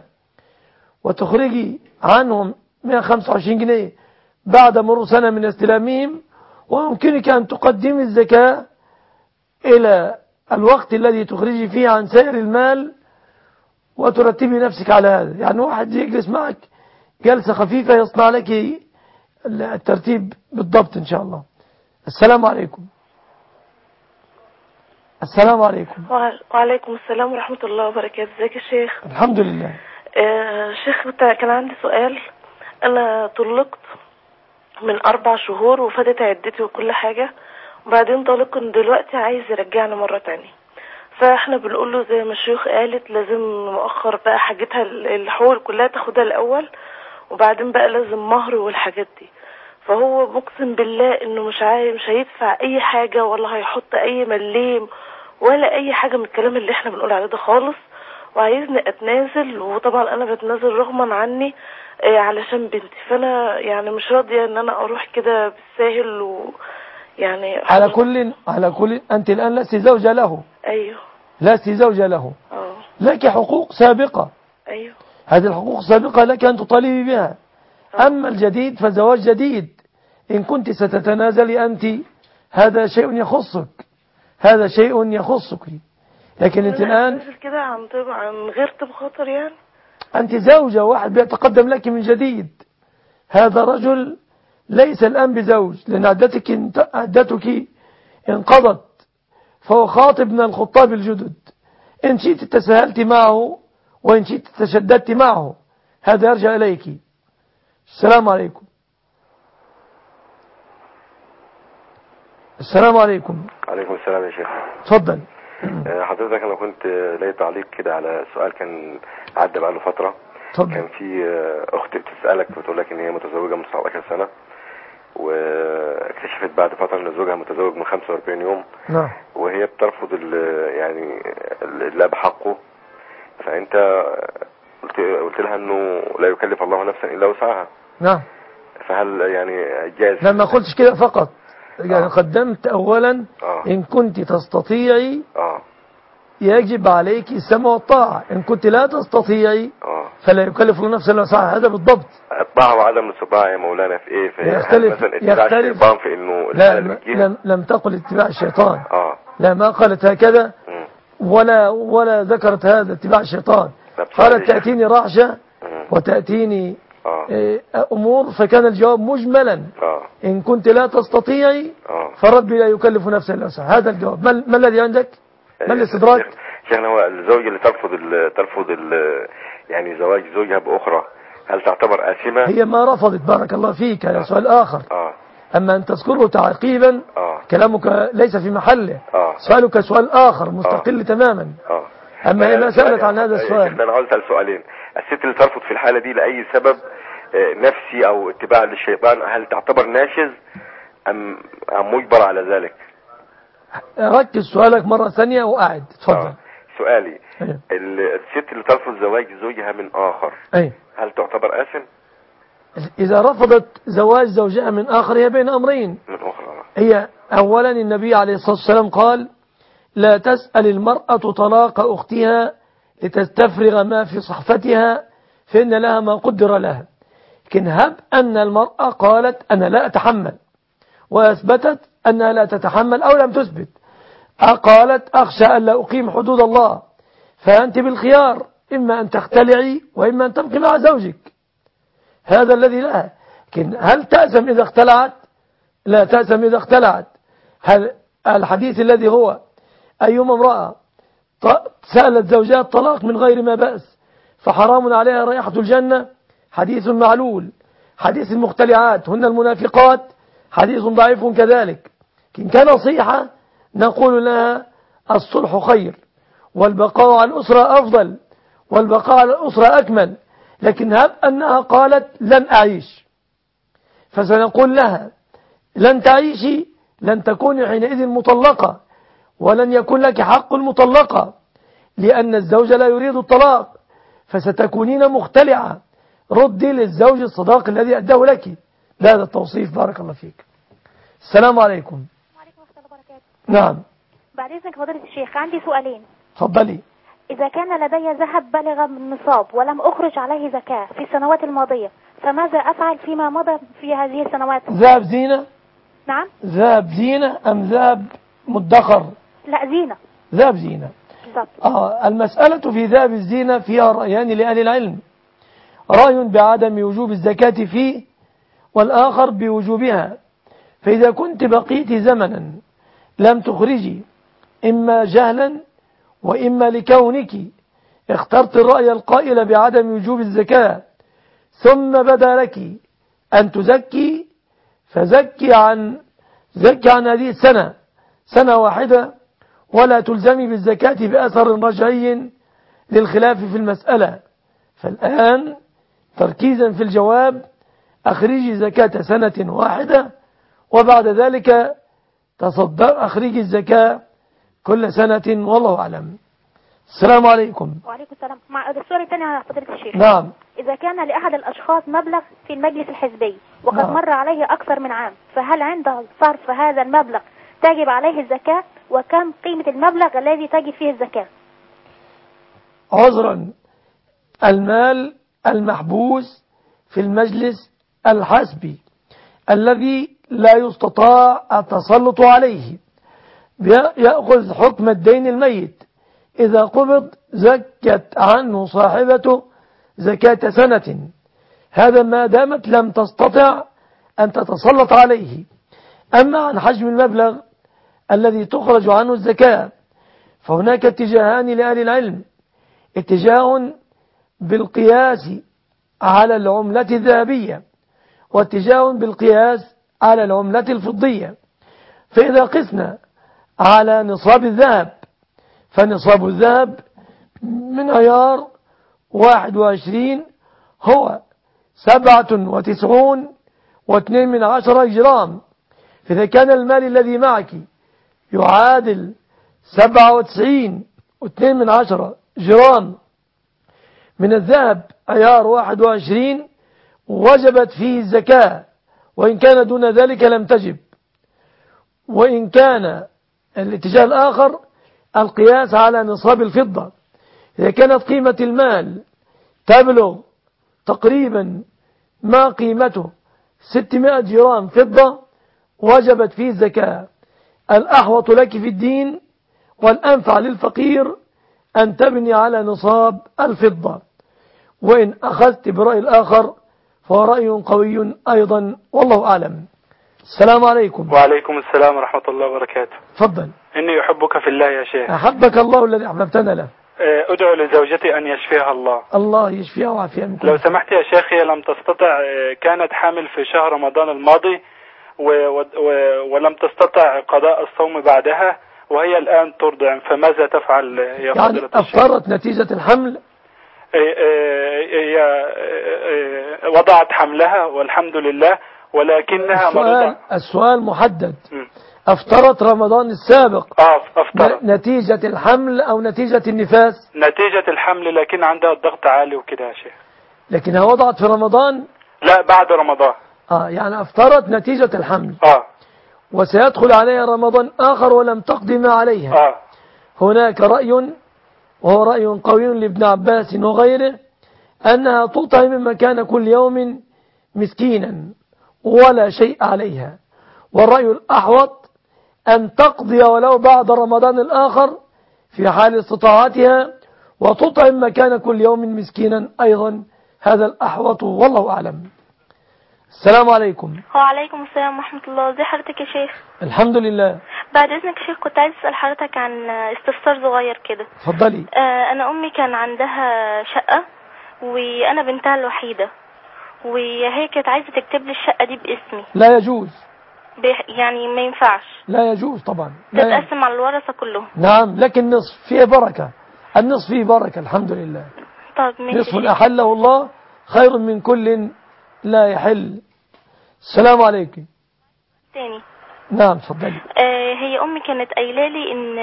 وتخرجي عنهم 125 جنيه بعد مرور سنة من استلامهم، ويمكنك أن تقدمي الزكاة إلى الوقت الذي تخرجي فيه عن سائر المال وترتبي نفسك على هذا. يعني واحد يجلس معك جلسة خفيفة يصنع لك الترتيب بالضبط إن شاء الله. السلام عليكم. السلام عليكم. وعليكم السلام ورحمة الله وبركاته. ازيك يا شيخ؟ الحمد لله. شيخ كان عندي سؤال. أنا طلقت من 4 شهور وفاتت عدتي وكل حاجة، وبعدين طلق دلوقتي عايز يرجعني مرة تانية. فاحنا بنقول له زي ما الشيوخ قالت لازم مؤخر بقى حاجتها، الحقوق كلها تاخدها الأول وبعدين بقى لازم مهر والحاجات دي. فهو مقسم بالله انه مش هيدفع اي حاجة ولا هيحط اي مليم ولا اي حاجة من الكلام اللي احنا بنقول عليه ده خالص، وعايزني اتنازل. وطبعا انا بتنازل رغما عني علشان بنتي. فانا يعني مش راضية ان انا اروح كده بالساهل ويعني على كل انت الان لست زوجة له. ايوه لست زوجة له. لك حقوق سابقة. ايوه هذه الحقوق السابقة لك ان تطالبي بها. اما الجديد فزواج جديد. ان كنت ستتنازلي انت هذا شيء يخصك. لكن أنت الآن كده عن غير طب خاطر يعني. أنت زوجة، واحد بيتقدم لك من جديد، هذا رجل ليس الآن بزوج، لأن عدتك انقضت، فهو خاطب من الخطاب الجدد. إن شئت تساهلت معه وإن شئت تشددت معه، هذا يرجع إليك. السلام عليكم. السلام عليكم. عليكم السلام يا شيخ. تفضل. حضرتك أنا كنت لي تعليق كده على سؤال كان عدى بقاله فترة. تفضل. كان في أخت بتسألك بتقول لك إن هي متزوجة من 19 سنة، واكتشفت بعد فترة إن زوجها متزوج من 45 يوم. نعم. وهي بترفض يعني اللي بحقه، فأنت قلت لها إنه لا يكلف الله نفسا إلا وسعها. نعم. فهل يعني جاز؟ لما قلتش كده فقط، يعني قدمت أولا إن كنت تستطيعي يجب عليك السمع والطاعة، إن كنت لا تستطيعي فلا يكلف الله نفسا إلا وسعها. هذا بالضبط. الطاعة وعدم الاستطاعة يا مولانا في إيه؟ في يختلف. مثلا اتباع الشيطان في إنه لا لم تقل اتباع الشيطان. لا، ما قالت هكذا ولا ذكرت هذا اتباع الشيطان. قالت تأتيني رعشة وتأتيني أمور، فكان الجواب مجملا. إن كنت لا تستطيعي فربي لا يكلف نفسا إلا وسعها. هذا الجواب. ما الذي عندك؟ ما الاستدراك؟ شيخنا، هو الزوجة اللي ترفض يعني زواج زوجها بأخرى، هل تعتبر آثمة؟ هي ما رفضت، بارك الله فيك. هذا سؤال آخر. أما أن تذكره تعقيبا كلامك ليس في محله. سؤالك سؤال آخر مستقل تماما. أما هي ما سألت عن هذا السؤال. أنا قلت السؤالين. الست اللي ترفض في الحالة دي لأي سبب نفسي أو اتباع للشيطان، هل تعتبر ناشز أم مجبر على ذلك؟ ركز سؤالك مرة ثانية وأعد. تفضل. سؤالي الست اللي ترفض زواج زوجها من آخر هل تعتبر آثم؟ إذا رفضت زواج زوجها من آخر هي بين أمرين. من أخرى. هي أولا النبي عليه الصلاة والسلام قال لا تسأل المرأة طلاق أختها لتستفرغ ما في صحفتها فإن لها ما قدر لها. لكن هب أن المرأة قالت أنا لا أتحمل، وأثبتت أنها لا تتحمل أو لم تثبت، قالت أخشى أن لا أقيم حدود الله، فأنت بالخيار، إما أن تختلعي وإما أن تبقي مع زوجك. هذا الذي لها. لكن هل تأثم إذا اختلعت؟ لا تأثم إذا اختلعت. هل الحديث الذي هو أيما امرأة سألت زوجها الطلاق من غير ما بأس فحرام عليها رائحة الجنة، حديث معلول. حديث المختلعات هن المنافقات، حديث ضعيف كذلك. إن كان صيحة نقول لها الصلح خير، والبقاء على الأسرة أفضل، والبقاء على الأسرة أكمل. لكن هب أنها قالت لن أعيش، فسنقول لها لن تعيشي، لن تكوني حينئذ مطلقة، ولن يكون لك حق المطلقة، لأن الزوج لا يريد الطلاق، فستكونين مختلعة. ردي للزوج الصداق الذي أداه لك. هذا التوصيف. بارك الله فيك. السلام عليكم. وعليكم السلام وبركاته. نعم. بعد إذنك فضيلة الشيخ عندي سؤالين. تفضلي. إذا كان لدي ذهب بلغ النصاب ولم أخرج عليه زكاة في السنوات الماضية، فماذا أفعل فيما مضى في هذه السنوات؟ ذهب زينة؟ نعم. ذهب زينة أم ذهب مدخر؟ لا، زينة. ذهب زينة. المسألة في ذهب الزينة فيها رأيان لأهل العلم. رأي بعدم وجوب الزكاة فيه، والآخر بوجوبها. فإذا كنت بقيت زمنا لم تخرجي، إما جهلا وإما لكونك اخترت الرأي القائل بعدم وجوب الزكاة، ثم بدا لك أن تزكي، فزكي عن هذه السنة سنة واحدة، ولا تلزمي بالزكاة بأثر رجعي للخلاف في المسألة. فالآن تركيزا في الجواب أخرجي زكاة سنة واحدة، وبعد ذلك تصدق أخرجي الزكاة كل سنة، والله أعلم. السلام عليكم. وعليكم السلام. مع السؤال الثاني على فضيلة الشيخ. نعم. إذا كان لأحد الأشخاص مبلغ في المجلس الحزبي وقد نعم. مر عليه أكثر من عام، فهل عند صرف هذا المبلغ تجب عليه الزكاة؟ وكم قيمة المبلغ الذي تجب فيه الزكاة؟ عذرا، المال المحبوس في المجلس الحزبي الذي لا يستطاع التسلط عليه يأخذ حكم الدين الميت. إذا قبض زكت عنه صاحبته زكاة سنة، هذا ما دامت لم تستطع أن تتسلط عليه. أما عن حجم المبلغ الذي تخرج عنه الزكاة فهناك اتجاهان لأهل العلم: اتجاه بالقياس على العملة الذهبية، واتجاه بالقياس على العملة الفضية. فإذا قسنا على نصاب الذهب فنصاب الذهب من عيار 21 هو 97.2 جرام. فإذا كان المال الذي معك يعادل 97.2 جرام من الذهب عيار 21 وجبت فيه الزكاة، وإن كان دون ذلك لم تجب. وإن كان الاتجاه الآخر القياس على نصاب الفضة، إذا كانت قيمة المال تبلغ تقريبا ما قيمته 600 جرام فضة وجبت فيه الزكاة. الأحوط لك في الدين والأنفع للفقير أن تبني على نصاب الفضة. وإن أخذت برأي الآخر فهو رأي قوي أيضا، والله أعلم. السلام عليكم. وعليكم السلام ورحمة الله وبركاته. تفضل. إني أحبك في الله يا شيخ. أحبك الله الذي أحببتنا له. أدعو لزوجتي أن يشفيها الله. الله يشفيها ويعافيها من كل لو سمحت يا شيخ، هي لم تستطع، كانت حامل في شهر رمضان الماضي ولم تستطع قضاء الصوم بعدها، وهي الآن ترضع، فماذا تفعل يا فضيلة الشيخ؟ أفطرت نتيجة الحمل؟ هي وضعت حملها والحمد لله، ولكنها السؤال محدد. أفطرت رمضان السابق أفطرت نتيجة الحمل أو نتيجة النفاس؟ نتيجة الحمل، لكن عندها الضغط عالي وكده يا شيخ. لكنها وضعت في رمضان؟ لا، بعد رمضان. يعني أفطرت نتيجة الحمل. وسيدخل عليها رمضان آخر ولم تقضي ما عليها. هناك رأي وهو رأي قوي لابن عباس وغيره أنها تطعم مكان كل يوم مسكينا ولا شيء عليها. والرأي الأحوط أن تقضي ولو بعد رمضان الآخر في حال استطاعتها وتطعم مكان كل يوم مسكينا أيضا، هذا الأحوط والله أعلم. السلام عليكم. وعليكم السلام ورحمة الله. ازي حضرتك يا شيخ؟ الحمد لله. بعد إذنك يا شيخ كنت عايز أسأل حضرتك عن استفسار صغير كده. اتفضلي. أنا أمي كان عندها شقة وأنا بنتها الوحيدة، وهي كانت عايزة تكتب لي الشقة دي باسمي. لا يجوز. يعني ما ينفعش؟ لا يجوز طبعا. تتقسم على الورثة كلهم. نعم، لكن نصف فيه بركة، النصف فيه بركة الحمد لله. طب ماشي. نصف أحله الله خير من كل لا يحل. السلام عليكم. تاني. نعم تفضلي. هي أمي كانت قايله لي إن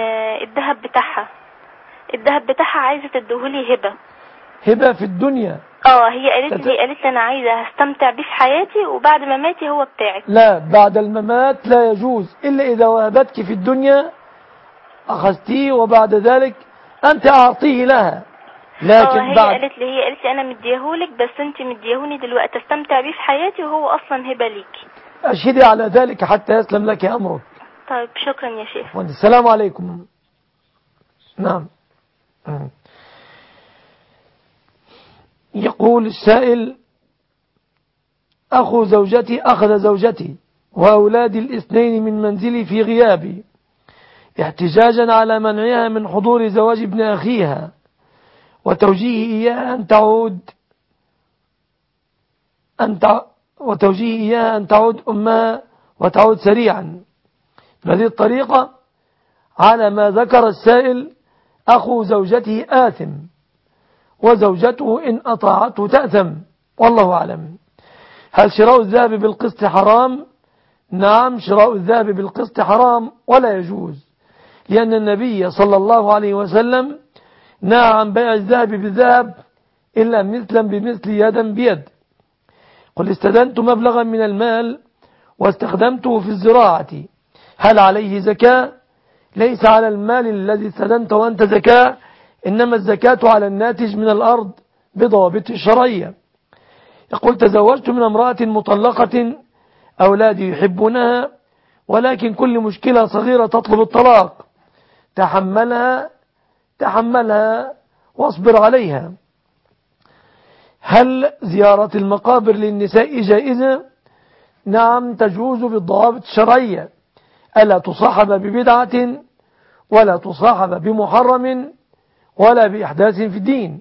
الذهب بتاعها عايزة تديهولي هبة في الدنيا. هي قالت لي أنا عايزة هستمتع بيه في حياتي، وبعد مماتي هو بتاعي. لا، بعد الممات لا يجوز إلا إذا وهبتك في الدنيا أخذتيه وبعد ذلك أنت أعطيه لها. لكن هي قالت لي أنا مديهولك، بس أنت مديهوني دلوقتي استمتع بيه في حياتي، وهو أصلا هبة ليكي. أشهدي على ذلك حتى يسلم لك أمرك. طيب شكرا يا شيخ. السلام عليكم. نعم. يقول السائل: أخذ زوجتي وأولادي الاثنين من منزلي في غيابي احتجاجا على منعها من حضور زواج ابن أخيها، وتوجيه إياها أن تعود أمها وتعود سريعا. بهذه الطريقة على ما ذكر السائل أخو زوجته آثم، وزوجته إن أطاعته تأثم، والله أعلم. هل شراء الذهب بالقسط حرام؟ نعم، شراء الذهب بالقسط حرام ولا يجوز، لأن النبي صلى الله عليه وسلم نهى عن بيع الذهب بالذهب إلا مثلا بمثل يدا بيد. قل استدنت مبلغا من المال واستخدمته في الزراعة، هل عليه زكاة؟ ليس على المال الذي استدنته وأنت زكاة، إنما الزكاة على الناتج من الأرض بضوابط الشرعية. يقول: تزوجت من امرأة مطلقة، أولادي يحبونها، ولكن كل مشكلة صغيرة تطلب الطلاق، تحملها تحملها واصبر عليها. هل زيارة المقابر للنساء جائزة؟ نعم، تجوز بالضوابط الشرعية، ألا تصاحب ببدعة ولا تصاحب بمحرم ولا بإحداث في الدين.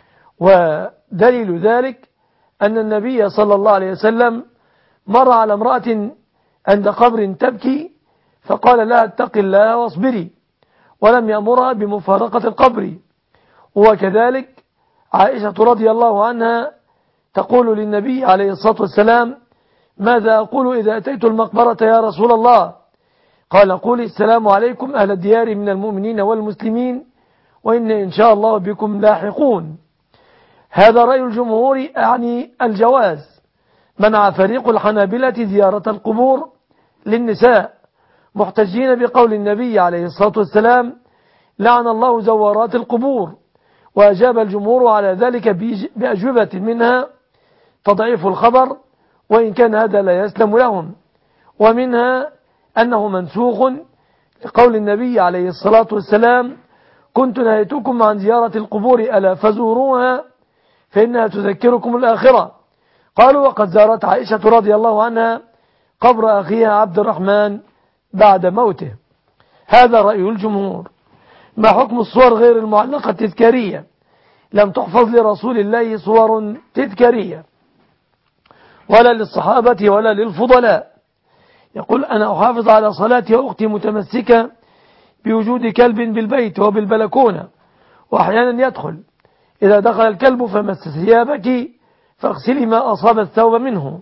ودليل ذلك أن النبي صلى الله عليه وسلم مر على امرأة عند قبر تبكي فقال لها اتق الله واصبري، ولم يأمرها بمفارقة القبر. وكذلك عائشة رضي الله عنها تقول للنبي عليه الصلاة والسلام ماذا أقول إذا أتيت المقبرة يا رسول الله؟ قال قولي السلام عليكم أهل الديار من المؤمنين والمسلمين وإن إن شاء الله بكم لاحقون. هذا رأي الجمهور، يعني الجواز. منع فريق الحنابلة زيارة القبور للنساء محتجين بقول النبي عليه الصلاة والسلام لعن الله زوارات القبور. وأجاب الجمهور على ذلك بأجوبة منها تضعيف الخبر، وإن كان هذا لا يسلم لهم، ومنها أنه منسوخ لقول النبي عليه الصلاة والسلام كنت نهيتكم عن زيارة القبور ألا فزوروها فإنها تذكركم الآخرة. قالوا وقد زارت عائشة رضي الله عنها قبر أخيها عبد الرحمن بعد موته. هذا رأي الجمهور. ما حكم الصور غير المعلقة التذكارية؟ لم تحفظ لرسول الله صور تذكارية ولا للصحابة ولا للفضلاء. يقول أنا أحافظ على صلاتي وأختي متمسكة بوجود كلب بالبيت وبالبلكونة، وأحيانا يدخل، إذا دخل الكلب فمس ثيابك فاغسلي ما أصاب الثوب منه.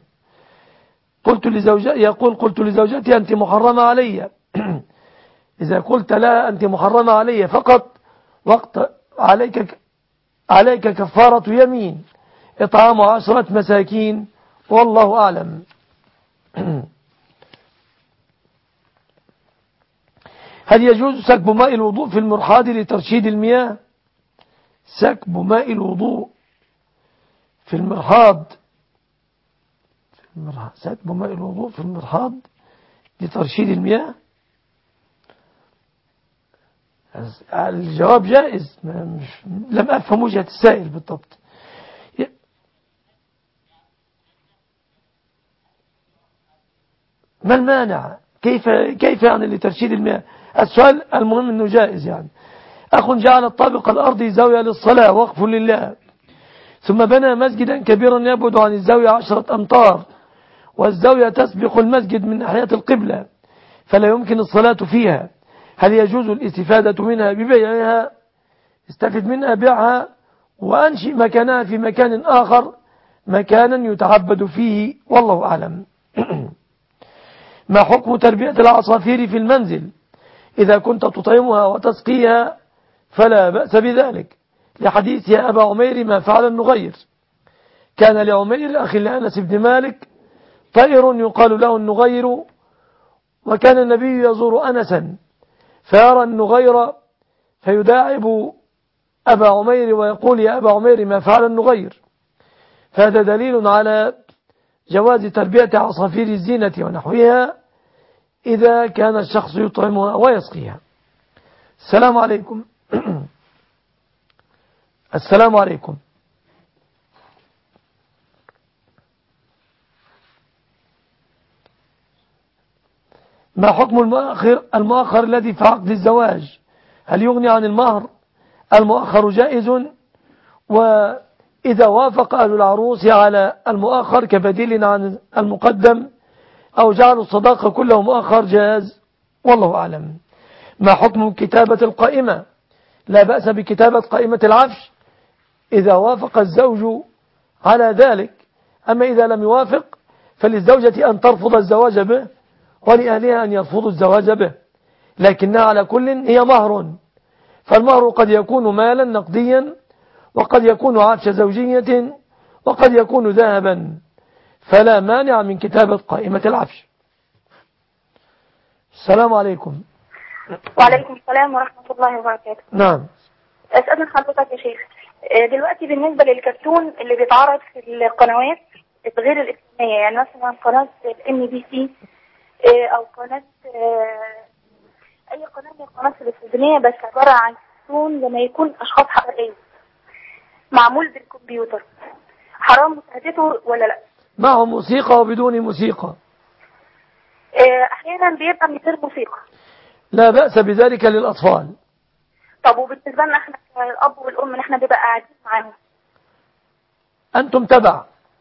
قلت لزوجتي أنت محرمة علي. إذا قلت لا أنت محرمة علي فقط وقت عليك كفارة يمين إطعام 10 مساكين والله أعلم. هل يجوز سكب ماء الوضوء في المرحاض لترشيد المياه؟ سكب ماء الوضوء في المرحاض، سكب ماء الوضوء في المرحاض لترشيد المياه؟ الجواب جائز، لم أفهم وجهة السائل بالضبط. ما المانع؟ كيف يعني لترشيد المياه؟ السؤال المهم أنه جائز. يعني أخ جعل الطابق الأرضي زاوية للصلاة وقف لله، ثم بنى مسجدا كبيرا يبعد عن الزاوية 10 أمتار، والزاوية تسبق المسجد من ناحية القبلة فلا يمكن الصلاة فيها. هل يجوز الاستفادة منها ببيعها؟ استفد منها بيعها وأنشئ مكانها في مكان آخر مكانا يتعبد فيه والله أعلم. ما حكم تربية العصافير في المنزل؟ إذا كنت تطعمها وتسقيها فلا بأس بذلك، لحديث يا أبا عمير ما فعل النغير. كان لعمير أخي لأنس بن مالك طائر يقال له النغير، وكان النبي يزور أنسا فيرى النغير فيداعب أبا عمير ويقول يا أبا عمير ما فعل النغير. فهذا دليل على جواز تربية عصافير الزينة ونحوها إذا كان الشخص يطعمها ويسقيها. السلام عليكم. السلام عليكم. ما حكم المؤخر الذي في عقد الزواج؟ هل يغني عن المهر؟ المؤخر جائز، وإذا وافق أهل العروس على المؤخر كبديل عن المقدم أو جعلوا الصداقة كله مؤخر جاز والله أعلم. ما حكم كتابة القائمة؟ لا بأس بكتابة قائمة العفش إذا وافق الزوج على ذلك، أما إذا لم يوافق فللزوجة أن ترفض الزواج به ولأهلها أن يرفضوا الزواج به، لكنها على كل هي مهر، فالمهر قد يكون مالا نقديا وقد يكون عفش زوجية وقد يكون ذهبا، فلا مانع من كتابة قائمة العفش. السلام عليكم. وعليكم السلام ورحمة الله وبركاته. نعم. أسأل حضرتك يا شيخ، دلوقتي بالنسبة للكرتون اللي بيتعرض في القنوات غير الإسلامية، يعني مثلا قناة NBC أو قناة أي قناة من القنوات التلفزيونية بس عبارة عن كرتون لما يكون اشخاص حقيقية معمول بالكمبيوتر، حرام مشاهدته ولا لا؟ معه موسيقى وبدون موسيقى. احيانا بيبقى من غير موسيقى. لا بأس بذلك للأطفال. طب وبالنسبة لنا احنا الاب والام احنا بيبقى قاعدين معاهم؟ أنتم تبع.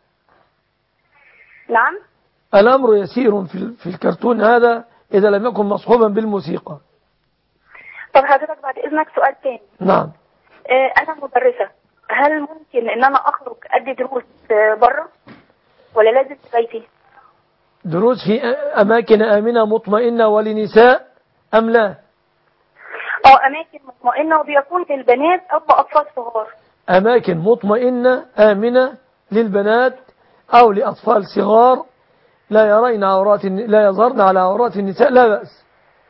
نعم. الأمر يسير في الكرتون هذا إذا لم يكن مصحوبا بالموسيقى. طب حضرتك بعد إذنك سؤال تاني. نعم. أنا مدرسة، هل ممكن إن أنا أخرج أدي دروس بره ولا لازم في بيتي؟ دروس في أماكن آمنة مطمئنة ولنساء أم لا؟ أماكن مطمئنة وبيكون للبنات أو لأطفال صغار. أماكن مطمئنة آمنة للبنات أو لأطفال صغار لا يظهرن على عورات النساء، لا بأس.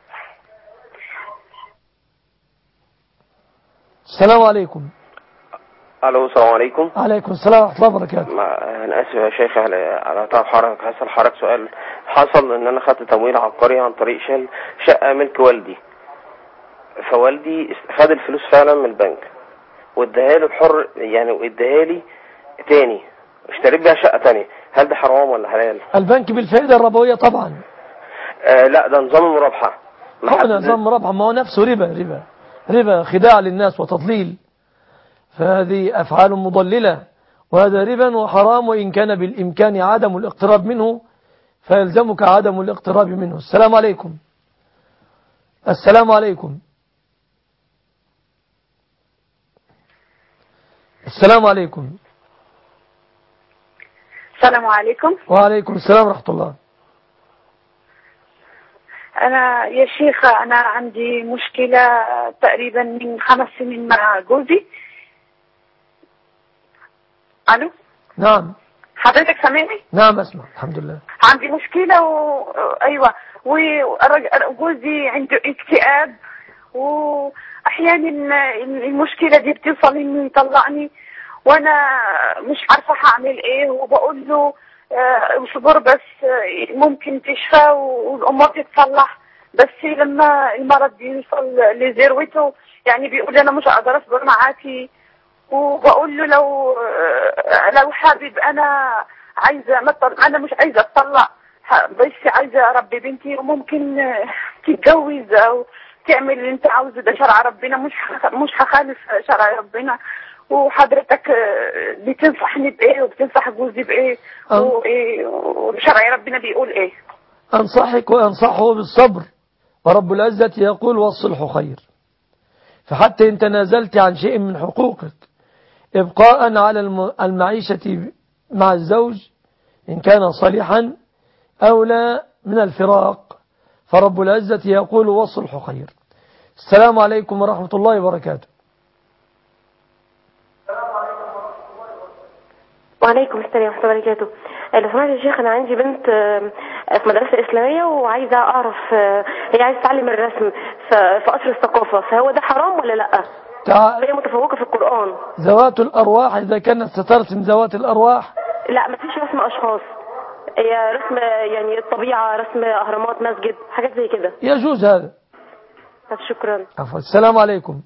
السلام عليكم. الو السلام عليكم. عليكم السلام ورحمة الله وبركاته. انا اسف يا شيخ على تعب حضرتك. هسأل حضرتك سؤال. حصل ان انا خدت تمويل عقاري عن طريق شقة ملك والدي، فوالدي خد الفلوس فعلا من البنك واداها لي بحر، يعني واداها لي تاني اشتريت بيها شقة تانية، هل ده حرام ولا حلال؟ البنك بالفائدة الربوية طبعا. لا ده نظام المرابحة. نظام مرابحة، ما هو نفسه ربا خداع للناس وتضليل، فهذه أفعال مضللة، وهذا ربا وحرام، وإن كان بالإمكان عدم الاقتراب منه فيلزمك عدم الاقتراب منه. السلام عليكم. السلام عليكم. السلام عليكم. السلام عليكم. وعليكم السلام ورحمة الله. أنا يا شيخة أنا عندي مشكلة تقريبا من 5 سنين مع جوزي. ألو. نعم. حضرتك سامعني؟ نعم أسمع الحمد لله. عندي مشكلة أيوة، وجوزي عنده اكتئاب، وأحيانا المشكلة دي بتوصل إنه يطلقني وأنا مش عارفة هعمل إيه، وبقول له اصبر بس ممكن تشفى والأمور تتصلح، بس لما المرض بيوصل لذروته يعني بيقول لي أنا مش هقدر أصبر معاكي، وبقول له لو حابب أنا عايزة أنا مش عايزة أطلق، بس عايزة أربي بنتي وممكن تتجوز أو تعمل اللي أنت عاوزه، ده شرع ربنا، مش هخالف شرع ربنا. وحضرتك بتنصحني بإيه وبتنصح جوزي بإيه وشرع ربنا بيقول إيه؟ أنصحك وأنصحه بالصبر، ورب العزة يقول والصلح خير، فحتى إن تنازلت عن شيء من حقوقك إبقاء على المعيشة مع الزوج إن كان صالحا أولى من الفراق، فرب العزة يقول والصلح خير. السلام عليكم ورحمة الله وبركاته. وعليكم السلام ورحمة الله وبركاته. لو سمحت يا شيخ، أنا عندي بنت في مدرسة إسلامية وعايزة أعرف هي عايزة تعلم الرسم في قصر الثقافة، فهو ده حرام ولا لأ؟ هي متفوقة في القرآن. ذوات الأرواح إذا كانت سترسم ذوات الأرواح؟ لا مفيش رسم أشخاص، هي رسم يعني الطبيعة، رسم أهرامات، مسجد، حاجات زي كده. يجوز هذا. شكرا. عفوا. السلام عليكم.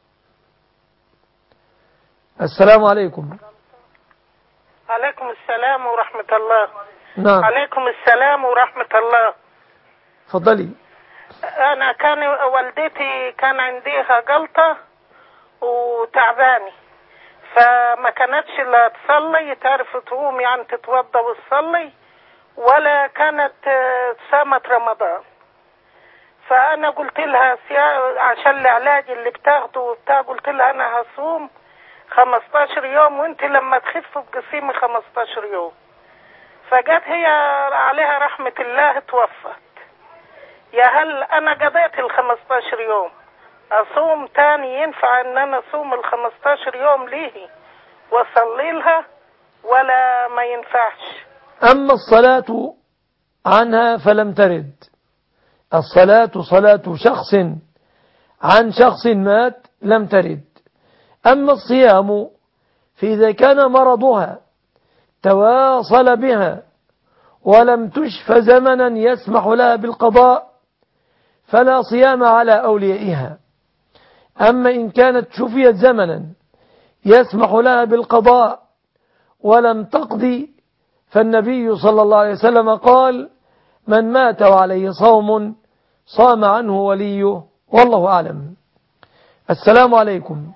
السلام عليكم. عليكم السلام ورحمة الله. نعم. عليكم السلام ورحمة الله. فضلي. أنا والدتي كان عندها جلطة وتعباني، فما كانتش لا تصلي، تعرف تقوم يعني تتوضى وتصلي، ولا كانت صامت رمضان. فأنا قلت لها عشان العلاج اللي بتاخده وبتاع، قلت لها أنا هصوم 15 يوم وانت لما تخف بقسيمي 15 يوم. فجت هي عليها رحمة الله توفت. يا هل انا قضيت ال 15 يوم اصوم تاني؟ ينفع ان انا اصوم ال 15 يوم ليه واصلي لها ولا ما ينفعش؟ اما الصلاة عنها فلم ترد. الصلاة صلاة شخص عن شخص مات لم ترد. أما الصيام فإذا كان مرضها تواصل بها ولم تشف زمنا يسمح لها بالقضاء فلا صيام على أوليائها. أما إن كانت شفيت زمنا يسمح لها بالقضاء ولم تقضي فالنبي صلى الله عليه وسلم قال من مات وعليه صوم صام عنه وليه والله أعلم. السلام عليكم.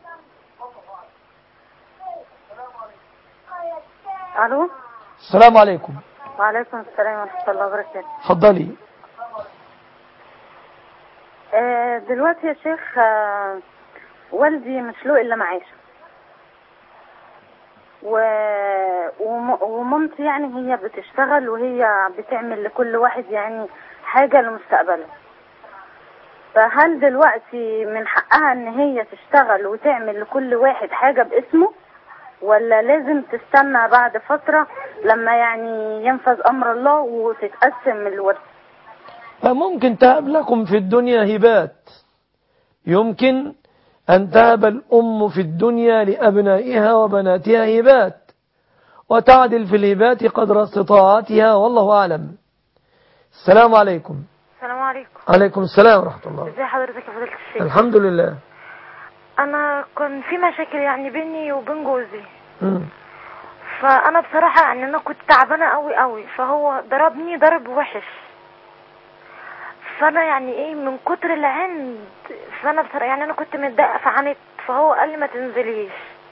الو. السلام عليكم. وعليكم السلام ورحمه الله وبركاته. اتفضلي. دلوقتي يا شيخ، والدي مش له الا معاش، ومامتي يعني هي بتشتغل وهي بتعمل لكل واحد يعني حاجه لمستقبله. فهل دلوقتي من حقها ان هي تشتغل وتعمل لكل واحد حاجه باسمه، ولا لازم تستنى بعد فترة لما يعني ينفذ أمر الله وتتقسم الورث؟ فممكن تهب لكم في الدنيا هبات، يمكن أن تهب الأم في الدنيا لأبنائها وبناتها هبات وتعدل في الهبات قدر استطاعتها والله أعلم. السلام عليكم. السلام عليكم. عليكم السلام ورحمة الله. ازي حضرتك يا فضيلة الشيخ؟ الحمد لله. انا كان في مشاكل يعني بيني وبين جوزي. فانا بصراحه يعني انا كنت تعبانه قوي قوي، فهو ضربني ضرب وحش. فانا يعني ايه من كتر العند، فانا بصراحه يعني انا كنت متضايقه فعانيت، فهو قال لي ما تنزليش.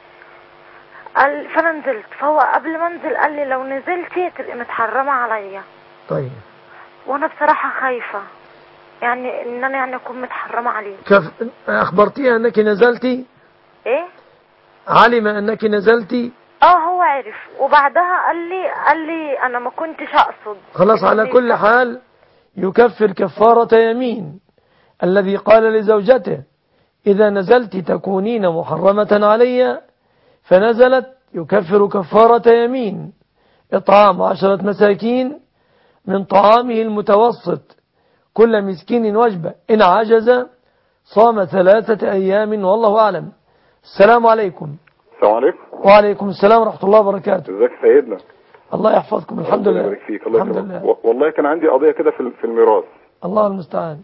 فانا نزلت، فهو قبل ما انزل قال لي لو نزلتي تبقي متحرمه عليا. طيب. وانا بصراحه خايفه يعني ان انا يعني اكون متحرمه عليه. اخبرتيها انك نزلتي؟ ايه؟ علم انك نزلتي؟ هو عرف، وبعدها قال لي انا ما كنتش اقصد. خلاص، على كل حال يكفر كفارة يمين الذي قال لزوجته إذا نزلت تكونين محرمة علي، فنزلت يكفر كفارة يمين إطعام 10 مساكين من طعامه المتوسط كل مسكين وجبة، إن عجز صام 3 أيام والله أعلم. السلام عليكم. السلام عليكم. وعليكم السلام ورحمة الله وبركاته. ازيك سيدنا؟ الله يحفظكم. الحمد لله. الله فيك. الله الحمد لله. والله كان عندي قضية كده في الميراث. الله المستعان.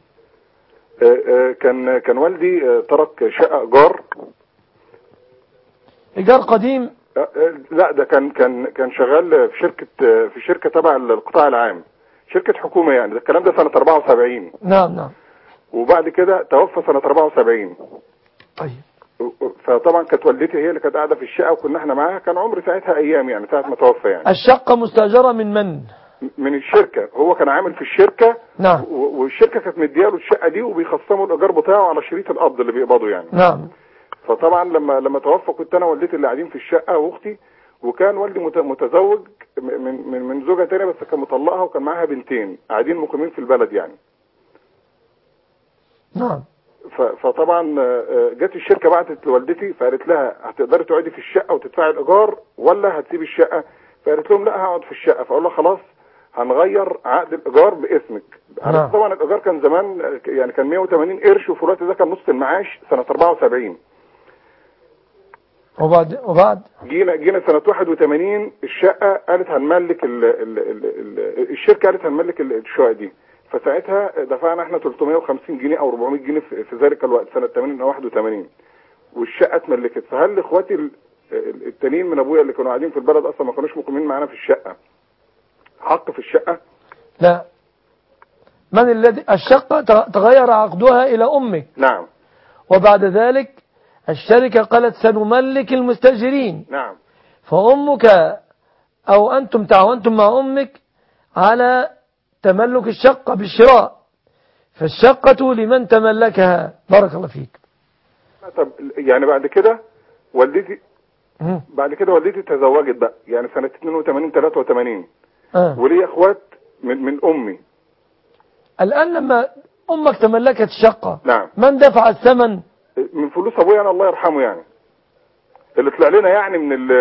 كان والدي ترك شقة إيجار قديم. لا، ده كان شغال في شركة تبع القطاع العام، شركة حكومة يعني. ده الكلام ده سنة 74. نعم. وبعد كده توفى سنة 74. طيب. فطبعا كانت والدتي هي اللي كانت قاعدة في الشقة وكنا احنا معاها. كان عمري ساعتها ايام يعني ساعة ما توفى يعني. الشقة مستأجرة من من؟ من الشركة. هو كان عامل في الشركة. نعم. والشركة كانت مدياله الشقة دي وبيخصموا الايجار بتاعه على شريط القبض اللي بيقبضه يعني. نعم. فطبعا لما توفى كنت انا والدتي اللي قاعدين في الشقة واختي، وكان والدي متزوج من زوجة تانية بس كان مطلقها وكان معاها بنتين قاعدين مقيمين في البلد يعني. نعم. فطبعا جت الشركة بعتت لوالدتي فقالت لها هتقدري تقعدي في الشقة وتدفعي الإيجار ولا هتسيبي الشقة؟ فقالت لهم لا هقعد في الشقة. فقال لها خلاص هنغير عقد الإيجار باسمك. طبعا الإيجار كان زمان يعني كان 180 قرش، وفي الوقت ده كان نص المعاش سنة 74. وبعد جينا سنة 81 الشقة قالت هنملك الشركة قالت هنملك الشقة دي. فساعتها دفعنا احنا 350 جنيه او 400 جنيه في ذلك الوقت سنة 80 او 81، والشقة اتملكت. فهل اخواتي التانيين من ابويا اللي كانوا قاعدين في البلد اصلا ما كانوش مقيمين معانا في الشقة حق في الشقة؟ لا. من الذي الشقة تغير عقدها الى امك. نعم. وبعد ذلك الشركة قالت سنملك المستأجرين. نعم. فامك او انتم تعاونتم مع امك على تملك الشقة بالشراء، فالشقة لمن تملكها. بارك الله فيك. طب يعني بعد كده والدتي تزوجت بقى يعني سنة 82 83 ولي اخوات من امي. الان لما امك تملكت الشقة، نعم، من دفع الثمن؟ من فلوس ابويا انا الله يرحمه يعني، اللي طلع لنا يعني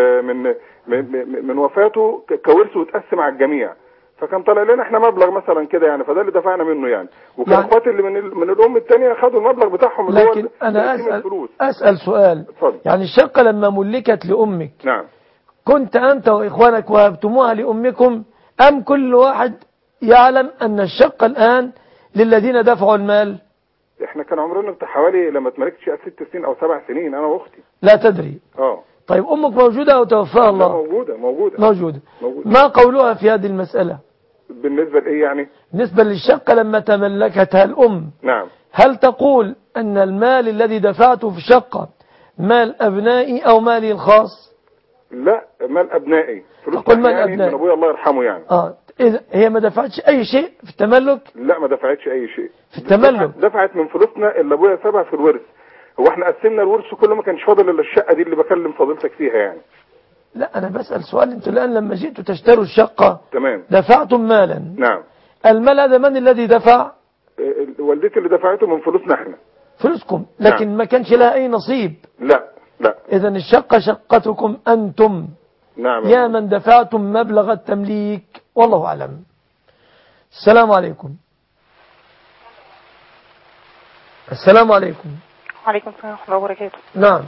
من وفاته كورث وتقسم على الجميع. فكان طلع لنا احنا مبلغ مثلا كده يعني، فده اللي دفعنا منه يعني. وكان يعني اخواتي اللي من الام الثانيه خدوا المبلغ بتاعهم اللي هو. لكن انا اسال سؤال. اتفضل. يعني الشقه لما ملكت لامك، نعم، كنت انت واخوانك وهبتموها لامكم ام كل واحد يعلم ان الشقه الان للذين دفعوا المال؟ احنا كان عمرنا بتاع حوالي لما اتملكت شقه 6 سنين او 7 سنين انا واختي. لا تدري. طيب أمك موجودة أو توفاها الله؟ موجودة. ما قولها في هذه المسألة؟ بالنسبة لإيه يعني؟ بالنسبة للشقة لما تملكتها الأم. نعم. هل تقول أن المال الذي دفعته في الشقة مال أبنائي أو مالي الخاص؟ لا، مال أبنائي. تقول مال يعني أبنائي من أبويا الله يرحمه يعني. إذا هي ما دفعتش أي شيء في التملك؟ لا، ما دفعتش أي شيء في التملك. دفعت من فلوسنا اللي أبويا سابها في الورث. هو احنا قسمنا الورث كله، ما كانش فاضل إلا الشقة دي اللي بكلم فضيلتك فيها يعني. لا، أنا بسأل سؤال. أنتوا الآن لما جئتوا تشتروا الشقة تمام دفعتم مالا. نعم. المال هذا من الذي دفع؟ والدتي اللي دفعته من فلوسنا احنا. فلوسكم، لكن نعم. ما كانش لها أي نصيب. لا. إذا الشقة شقتكم أنتم. نعم. يا من دفعتم مبلغ التمليك، والله أعلم. السلام عليكم. السلام عليكم. وعليكم السلام ورحمة الله وبركاته. نعم.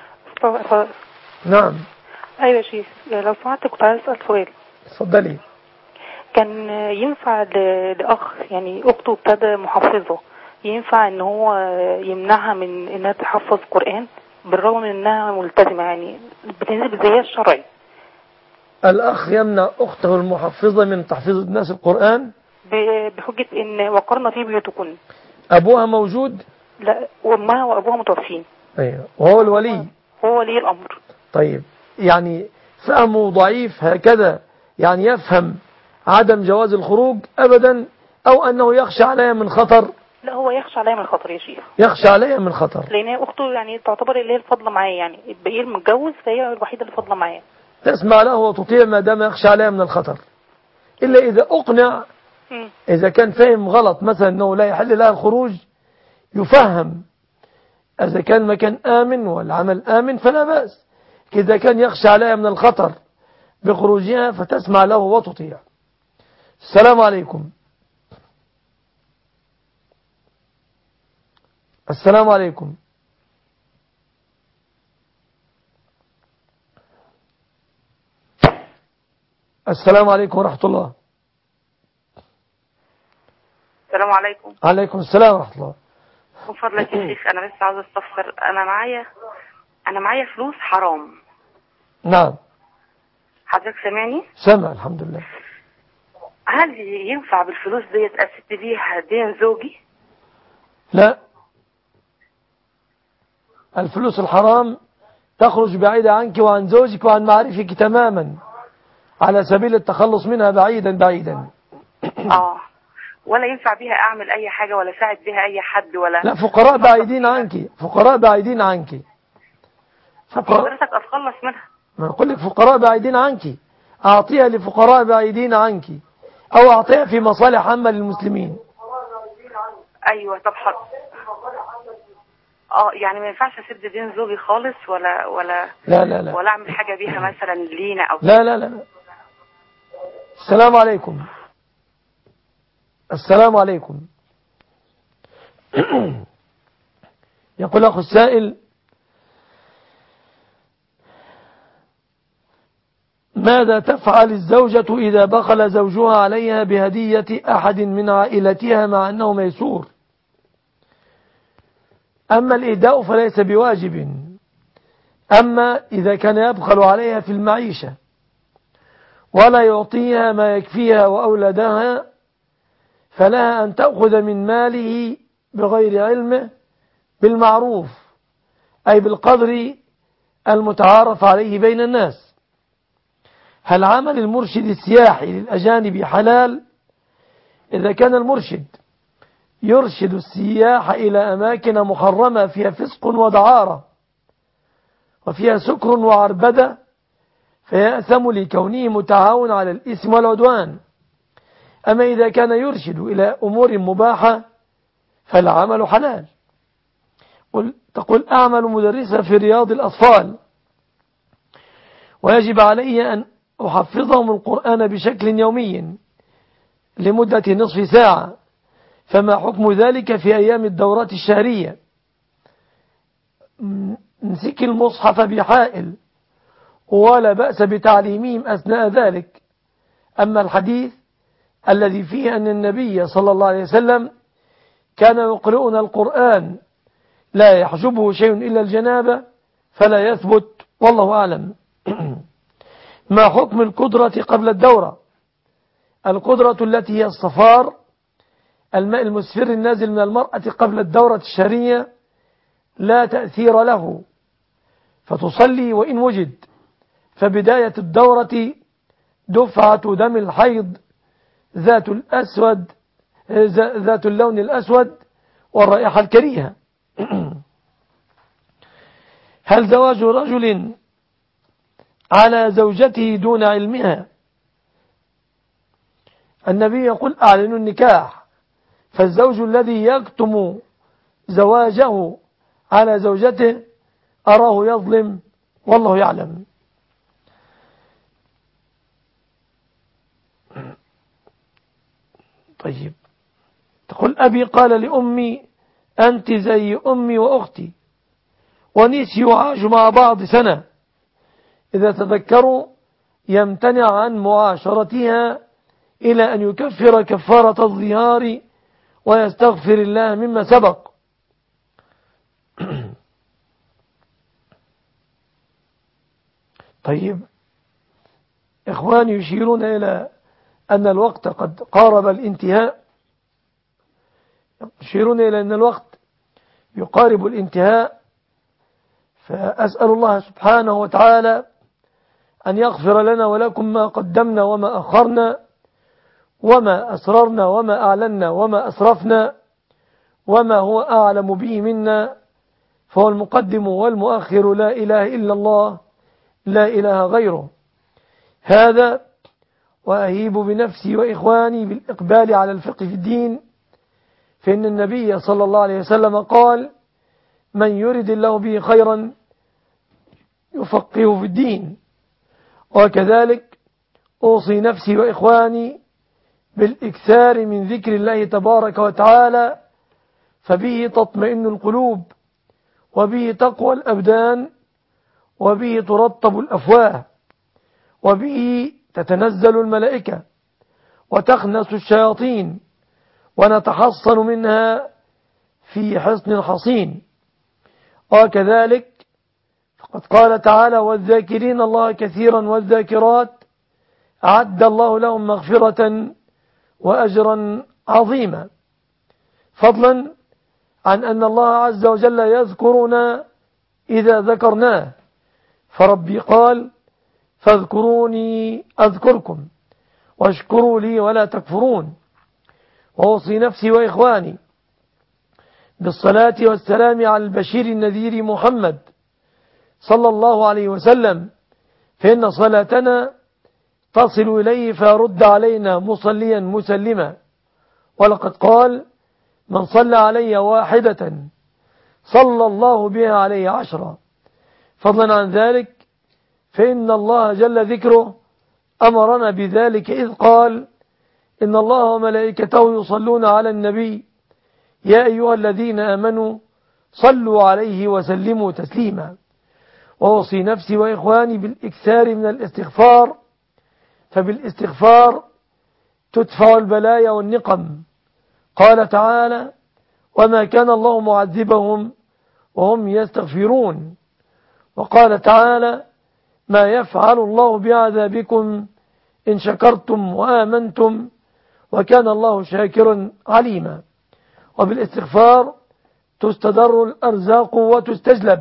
نعم. أيوة يا شيخ، لو سمحت كنت عايز أسأل سؤال. اتفضلي. كان ينفع لأخ يعني أخته ابتدى محفظة، ينفع إن هو يمنعها من إنها تحفظ قرآن بالرغم من إنها ملتزمة، يعني بتنزل بالزيادة الشرعي؟ الأخ يمنع أخته المحفظة من تحفيظ الناس القرآن بحجة إن وقرنا في بيوتكن. أبوها موجود؟ لا، وأمها وأبوها متوفين. أيوة، وهو الولي. هو ولي الأمر. طيب، يعني فهمه ضعيف هكذا، يعني يفهم عدم جواز الخروج أبدا، أو أنه يخشى عليها من خطر؟ لا، هو يخشى عليها من خطر يا شيخ. يخشى عليها من خطر لأن أخته يعني تعتبر اللي هي الفضلة معاه، يعني البقية المتجوز فهي الوحيدة اللي فضلة معاه. تسمع له وتطيع ما دام يخشى عليها من الخطر، إلا إذا أقنع. إذا كان فهم غلط مثلا أنه لا يحل لها الخروج، يفهم. إذا كان المكان آمن والعمل آمن فلا بأس. إذا كان يخشى عليها من الخطر بخروجها فتسمع له وتطيع. السلام عليكم. السلام عليكم. السلام عليكم ورحمة الله. السلام عليكم. عليكم السلام ورحمة الله. من فضلك يا شيخ، أنا بس عاوز أستفسر. أنا معايا فلوس حرام. نعم. حضرتك سامعني؟ سامع الحمد لله. هل ينفع بالفلوس ديت أسد بيها دين زوجي؟ لا، الفلوس الحرام تخرج بعيدة عنك وعن زوجك وعن معرفك تماما، على سبيل التخلص منها بعيدا بعيدا. ولا ينفع بها أعمل أي حاجة ولا ساعد بها أي حد ولا؟ لا، فقراء بعيدين عنك، فقراء بعيدين عنك. حضرتك أتخلص منها. ما أقول لك فقراء بعيدين عنك، أعطيها لفقراء بعيدين عنك، أو أعطيها في مصالح عامة للمسلمين. أيوة. طب يعني ما ينفعش أسد دين زوجي خالص ولا لا لا لا، ولا أعمل حاجة بيها مثلا لينا أو لا لا لا. السلام عليكم. السلام عليكم. يقول أخو السائل: ماذا تفعل الزوجة إذا بخل زوجها عليها بهدية أحد من عائلتها مع أنه ميسور؟ أما الإهداء فليس بواجب، أما إذا كان يبخل عليها في المعيشة ولا يعطيها ما يكفيها وأولادها، فلها أن تأخذ من ماله بغير علمه بالمعروف، أي بالقدر المتعارف عليه بين الناس. هل عمل المرشد السياحي للأجانب حلال؟ إذا كان المرشد يرشد السياح إلى أماكن محرمة فيها فسق ودعارة وفيها سكر وعربدة، فيأثم لكونه متعاون على الإثم والعدوان. أما إذا كان يرشد إلى أمور مباحة فالعمل حلال. تقول: أعمل مدرسة في رياض الأطفال، ويجب علي أن أحفظهم القرآن بشكل يومي لمدة نصف ساعة، فما حكم ذلك في أيام الدورات الشهرية؟ امسك المصحف بحائل ولا بأس بتعليمهم أثناء ذلك. أما الحديث الذي فيه أن النبي صلى الله عليه وسلم كان يقرؤنا القرآن لا يحجبه شيء إلا الجنابة فلا يثبت، والله أعلم. ما حكم القدرة قبل الدورة؟ القدرة التي هي الصفار، الماء المسفر النازل من المرأة قبل الدورة الشهرية، لا تأثير له، فتصلي وإن وجد. فبداية الدورة دفعة دم الحيض ذات اللون الأسود والرائحة الكريهة. هل زواج رجل على زوجته دون علمها؟ النبي يقول أعلنوا النكاح، فالزوج الذي يكتم زواجه على زوجته أراه يظلم، والله يعلم. طيب، تقول أبي قال لأمي أنت زي أمي وأختي، ونسيوا عاشوا مع بعض سنة، إذا تذكروا يمتنع عن معاشرتها إلى أن يكفر كفارة الظهار ويستغفر الله مما سبق. طيب، إخواني يشيرون إلى أن الوقت قد قارب الانتهاء، يشيرون إلى أن الوقت يقارب الانتهاء، فأسأل الله سبحانه وتعالى أن يغفر لنا ولكم ما قدمنا وما أخرنا وما أسررنا وما أعلنا وما أسرفنا وما هو أعلم به منا، فهو المقدم والمؤخر، لا إله إلا الله، لا إله غيره. هذا وأهيب بنفسي وإخواني بالإقبال على الفقه في الدين، فإن النبي صلى الله عليه وسلم قال من يرد الله به خيرا يفقهه في الدين. وكذلك أوصي نفسي وإخواني بالإكثار من ذكر الله تبارك وتعالى، فبه تطمئن القلوب، وبه تقوى الأبدان، وبه ترطب الأفواه، وبه تتنزل الملائكة وتخنس الشياطين، ونتحصن منها في حصن حصين. وكذلك فقد قال تعالى والذاكرين الله كثيرا والذاكرات أعد الله لهم مغفرة وأجرا عظيما، فضلا عن أن الله عز وجل يذكرنا إذا ذكرناه، فربي قال فاذكروني أذكركم واشكروا لي ولا تكفرون. وأوصي نفسي وإخواني بالصلاة والسلام على البشير النذير محمد صلى الله عليه وسلم، فإن صلاتنا تصل إليه فيرد علينا مصليا مسلما، ولقد قال من صلى علي واحدة صلى الله بها عليه 10. فضلا عن ذلك فإن الله جل ذكره أمرنا بذلك إذ قال إن الله وملائكته يصلون على النبي يا أيها الذين آمنوا صلوا عليه وسلموا تسليما. وأوصي نفسي وإخواني بالإكثار من الاستغفار، فبالاستغفار تدفع البلايا والنقم. قال تعالى وما كان الله معذبهم وهم يستغفرون. وقال تعالى ما يفعل الله بعذابكم إن شكرتم وآمنتم وكان الله شاكرا عليما. وبالاستغفار تستدر الأرزاق وتستجلب.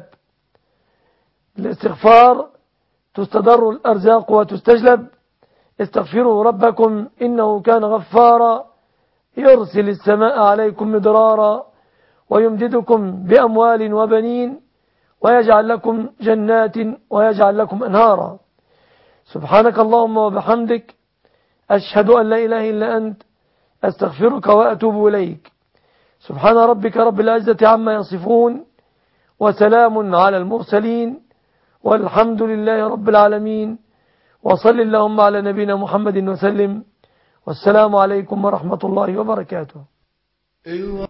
بالاستغفار تستدر الأرزاق وتستجلب. استغفروا ربكم إنه كان غفارا يرسل السماء عليكم مدرارا ويمددكم بأموال وبنين ويجعل لكم جنات ويجعل لكم أنهارا. سبحانك اللهم وبحمدك أشهد أن لا إله إلا أنت أستغفرك وأتوب إليك. سبحان ربك رب العزة عما يصفون وسلام على المرسلين والحمد لله رب العالمين. وصل اللهم على نبينا محمد وسلم، والسلام عليكم ورحمة الله وبركاته.